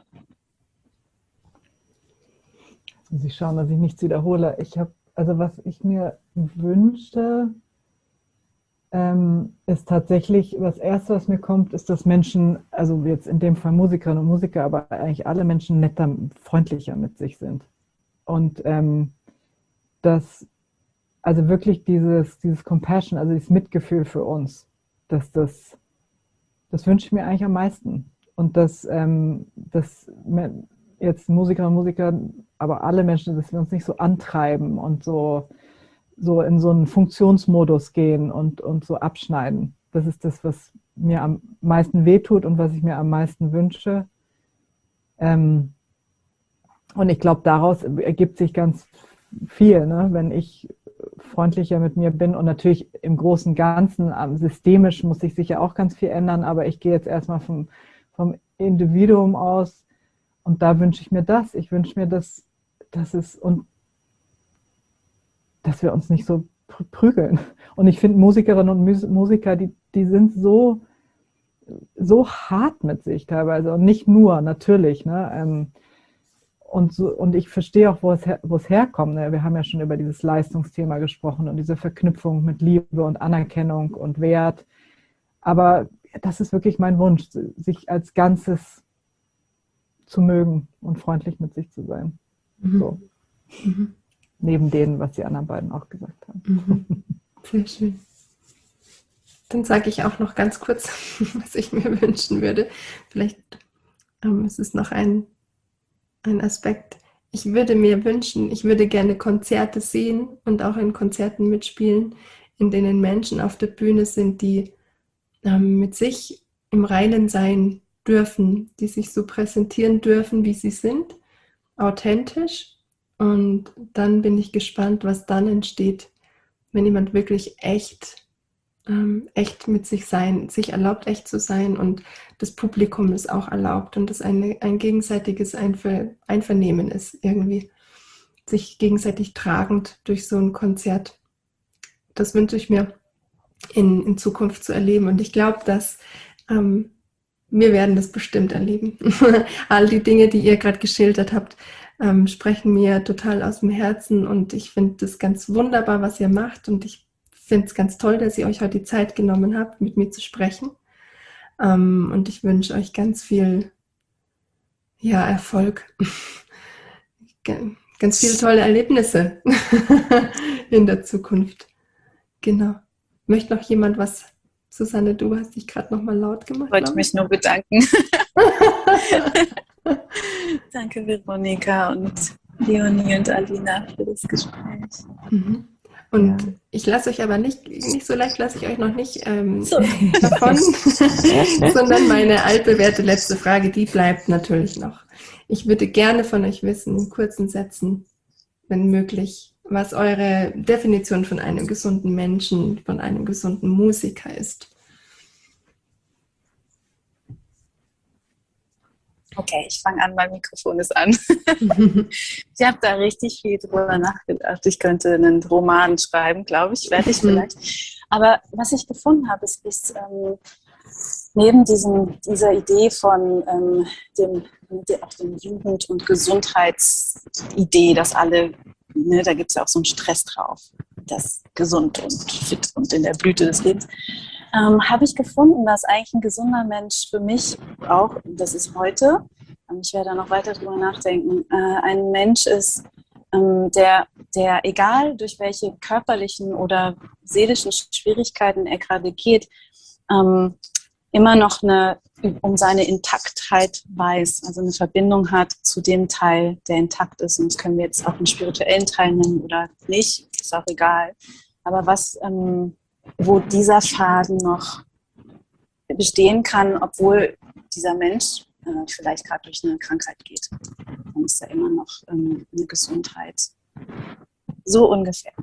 muss ich schauen, dass ich nichts wiederhole. Ich habe, also was ich mir wünschte, ähm, ist tatsächlich, das Erste, was mir kommt, ist, dass Menschen, also jetzt in dem Fall Musikerinnen und Musiker, aber eigentlich alle Menschen netter, freundlicher mit sich sind. Und ähm, dass, also wirklich dieses, dieses Compassion, also dieses Mitgefühl für uns, dass das, das wünsche ich mir eigentlich am meisten. Und dass, ähm, dass jetzt Musikerinnen und Musiker, aber alle Menschen, dass wir uns nicht so antreiben und so so in so einen Funktionsmodus gehen und, und so abschneiden. Das ist das, was mir am meisten wehtut und was ich mir am meisten wünsche. Ähm, und ich glaube, daraus ergibt sich ganz viel, ne? Wenn ich freundlicher mit mir bin und natürlich im Großen und Ganzen, systemisch muss sich sicher auch ganz viel ändern, aber ich gehe jetzt erstmal vom, vom Individuum aus und da wünsche ich mir das. Ich wünsche mir, dass, dass es und dass wir uns nicht so prügeln. Und ich finde Musikerinnen und Musiker, die, die sind so, so hart mit sich teilweise und nicht nur, natürlich. Ne? Und, so, und ich verstehe auch, wo es, her, wo es herkommt. Ne? Wir haben ja schon über dieses Leistungsthema gesprochen und diese Verknüpfung mit Liebe und Anerkennung und Wert. Aber das ist wirklich mein Wunsch, sich als Ganzes zu mögen und freundlich mit sich zu sein. Mhm. So. Mhm. Neben denen, was die anderen beiden auch gesagt haben. Mhm. Sehr schön. Dann sage ich auch noch ganz kurz, was ich mir wünschen würde. Vielleicht ähm, ist es noch ein, ein Aspekt. Ich würde mir wünschen, ich würde gerne Konzerte sehen und auch in Konzerten mitspielen, in denen Menschen auf der Bühne sind, die ähm, mit sich im Reinen sein dürfen, die sich so präsentieren dürfen, wie sie sind, authentisch. Und dann bin ich gespannt, was dann entsteht, wenn jemand wirklich echt ähm, echt mit sich sein, sich erlaubt, echt zu sein und das Publikum ist auch erlaubt und das eine, ein gegenseitiges Einver Einvernehmen ist irgendwie, sich gegenseitig tragend durch so ein Konzert. Das wünsche ich mir in, in Zukunft zu erleben und ich glaube, dass ähm, wir werden das bestimmt erleben. All die Dinge, die ihr gerade geschildert habt, ähm, sprechen mir total aus dem Herzen und ich finde das ganz wunderbar, was ihr macht und ich finde es ganz toll, dass ihr euch heute die Zeit genommen habt, mit mir zu sprechen. Ähm, und ich wünsche euch ganz viel ja, Erfolg, ganz viele tolle Erlebnisse in der Zukunft. Genau. Möchte noch jemand was? Susanne, du hast dich gerade noch mal laut gemacht. Ich wollte mich nur bedanken. Danke, Veronika und Leonie und Alina für das Gespräch. Mhm. Und Ja. ich lasse euch aber nicht, nicht so leicht lasse ich euch noch nicht ähm, So. davon, sondern meine altbewährte letzte Frage, die bleibt natürlich noch. Ich würde gerne von euch wissen, in kurzen Sätzen, wenn möglich, was eure Definition von einem gesunden Menschen, von einem gesunden Musiker ist. Okay, ich fange an, mein Mikrofon ist an. Ich habe da richtig viel drüber nachgedacht. Ich könnte einen Roman schreiben, glaube ich, werde ich vielleicht. Aber was ich gefunden habe, ist, ist ähm, neben diesem, dieser Idee von ähm, dem, der, auch dem Jugend- und Gesundheitsidee, dass alle, ne, da gibt es ja auch so einen Stress drauf, das gesund und fit und in der Blüte des Lebens, ähm, habe ich gefunden, dass eigentlich ein gesunder Mensch für mich auch, das ist heute, ich werde da noch weiter drüber nachdenken, äh, ein Mensch ist, ähm, der, der, egal durch welche körperlichen oder seelischen Schwierigkeiten er gerade geht, ähm, immer noch eine, um seine Intaktheit weiß, also eine Verbindung hat zu dem Teil, der intakt ist. Und das können wir jetzt auch einen spirituellen Teil nennen oder nicht, ist auch egal. Aber was, ähm, wo dieser Faden noch bestehen kann, obwohl dieser Mensch äh, vielleicht gerade durch eine Krankheit geht. Dann ist da immer noch ähm, eine Gesundheit. So ungefähr.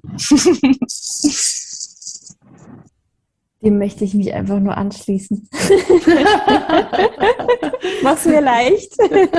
Dem möchte ich mich einfach nur anschließen. Mach's mir leicht.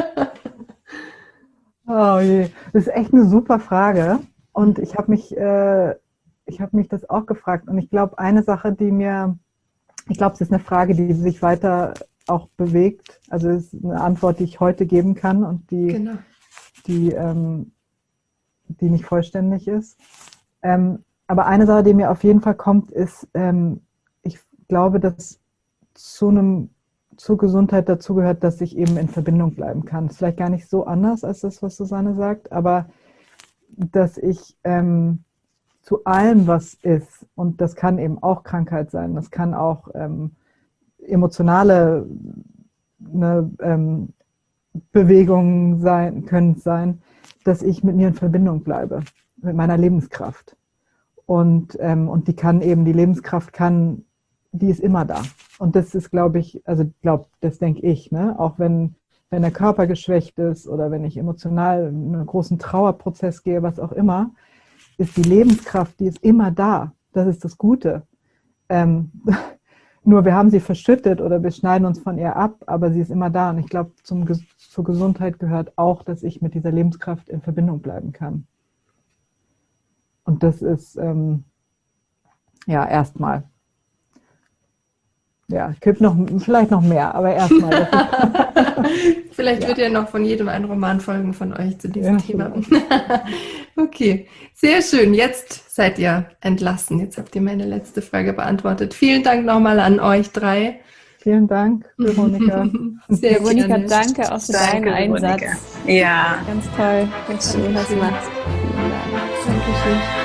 Oh je, das ist echt eine super Frage. Und ich habe mich, äh, ich habe mich das auch gefragt. Und ich glaube, eine Sache, die mir, ich glaube, es ist eine Frage, die sich weiter auch bewegt. Also es ist eine Antwort, die ich heute geben kann und die, Genau. die, ähm, die nicht vollständig ist. Ähm, aber eine Sache, die mir auf jeden Fall kommt, ist, ähm, ich glaube, dass zu einem, zur Gesundheit dazugehört, dass ich eben in Verbindung bleiben kann. Das ist vielleicht gar nicht so anders als das, was Susanne sagt, aber dass ich ähm, zu allem, was ist, und das kann eben auch Krankheit sein, das kann auch ähm, emotionale ne, ähm, Bewegungen sein, können sein, dass ich mit mir in Verbindung bleibe, mit meiner Lebenskraft. Und, ähm, und die kann eben, die Lebenskraft kann, die ist immer da. Und das ist, glaube ich, also glaube, das denke ich, ne? Auch wenn, wenn der Körper geschwächt ist oder wenn ich emotional in einen großen Trauerprozess gehe, was auch immer, ist die Lebenskraft, die ist immer da. Das ist das Gute. Ähm, nur wir haben sie verschüttet oder wir schneiden uns von ihr ab, aber sie ist immer da. Und ich glaube, zum, zur Gesundheit gehört auch, dass ich mit dieser Lebenskraft in Verbindung bleiben kann. Und das ist, ähm, ja, erstmal. Ja, ich könnte noch, vielleicht noch mehr, aber erstmal. Vielleicht Ja. wird ja noch von jedem ein Roman folgen von euch zu diesem Ja, Thema. Okay, sehr schön. Jetzt seid ihr entlassen. Jetzt habt ihr meine letzte Frage beantwortet. Vielen Dank nochmal an euch drei. Vielen Dank, Veronika. Sehr Veronika, gerne. danke auch für deinen Danke, Einsatz. Veronika. Ja. Ganz toll, dass du das Dankeschön. machst. Vielen Dank. Dankeschön.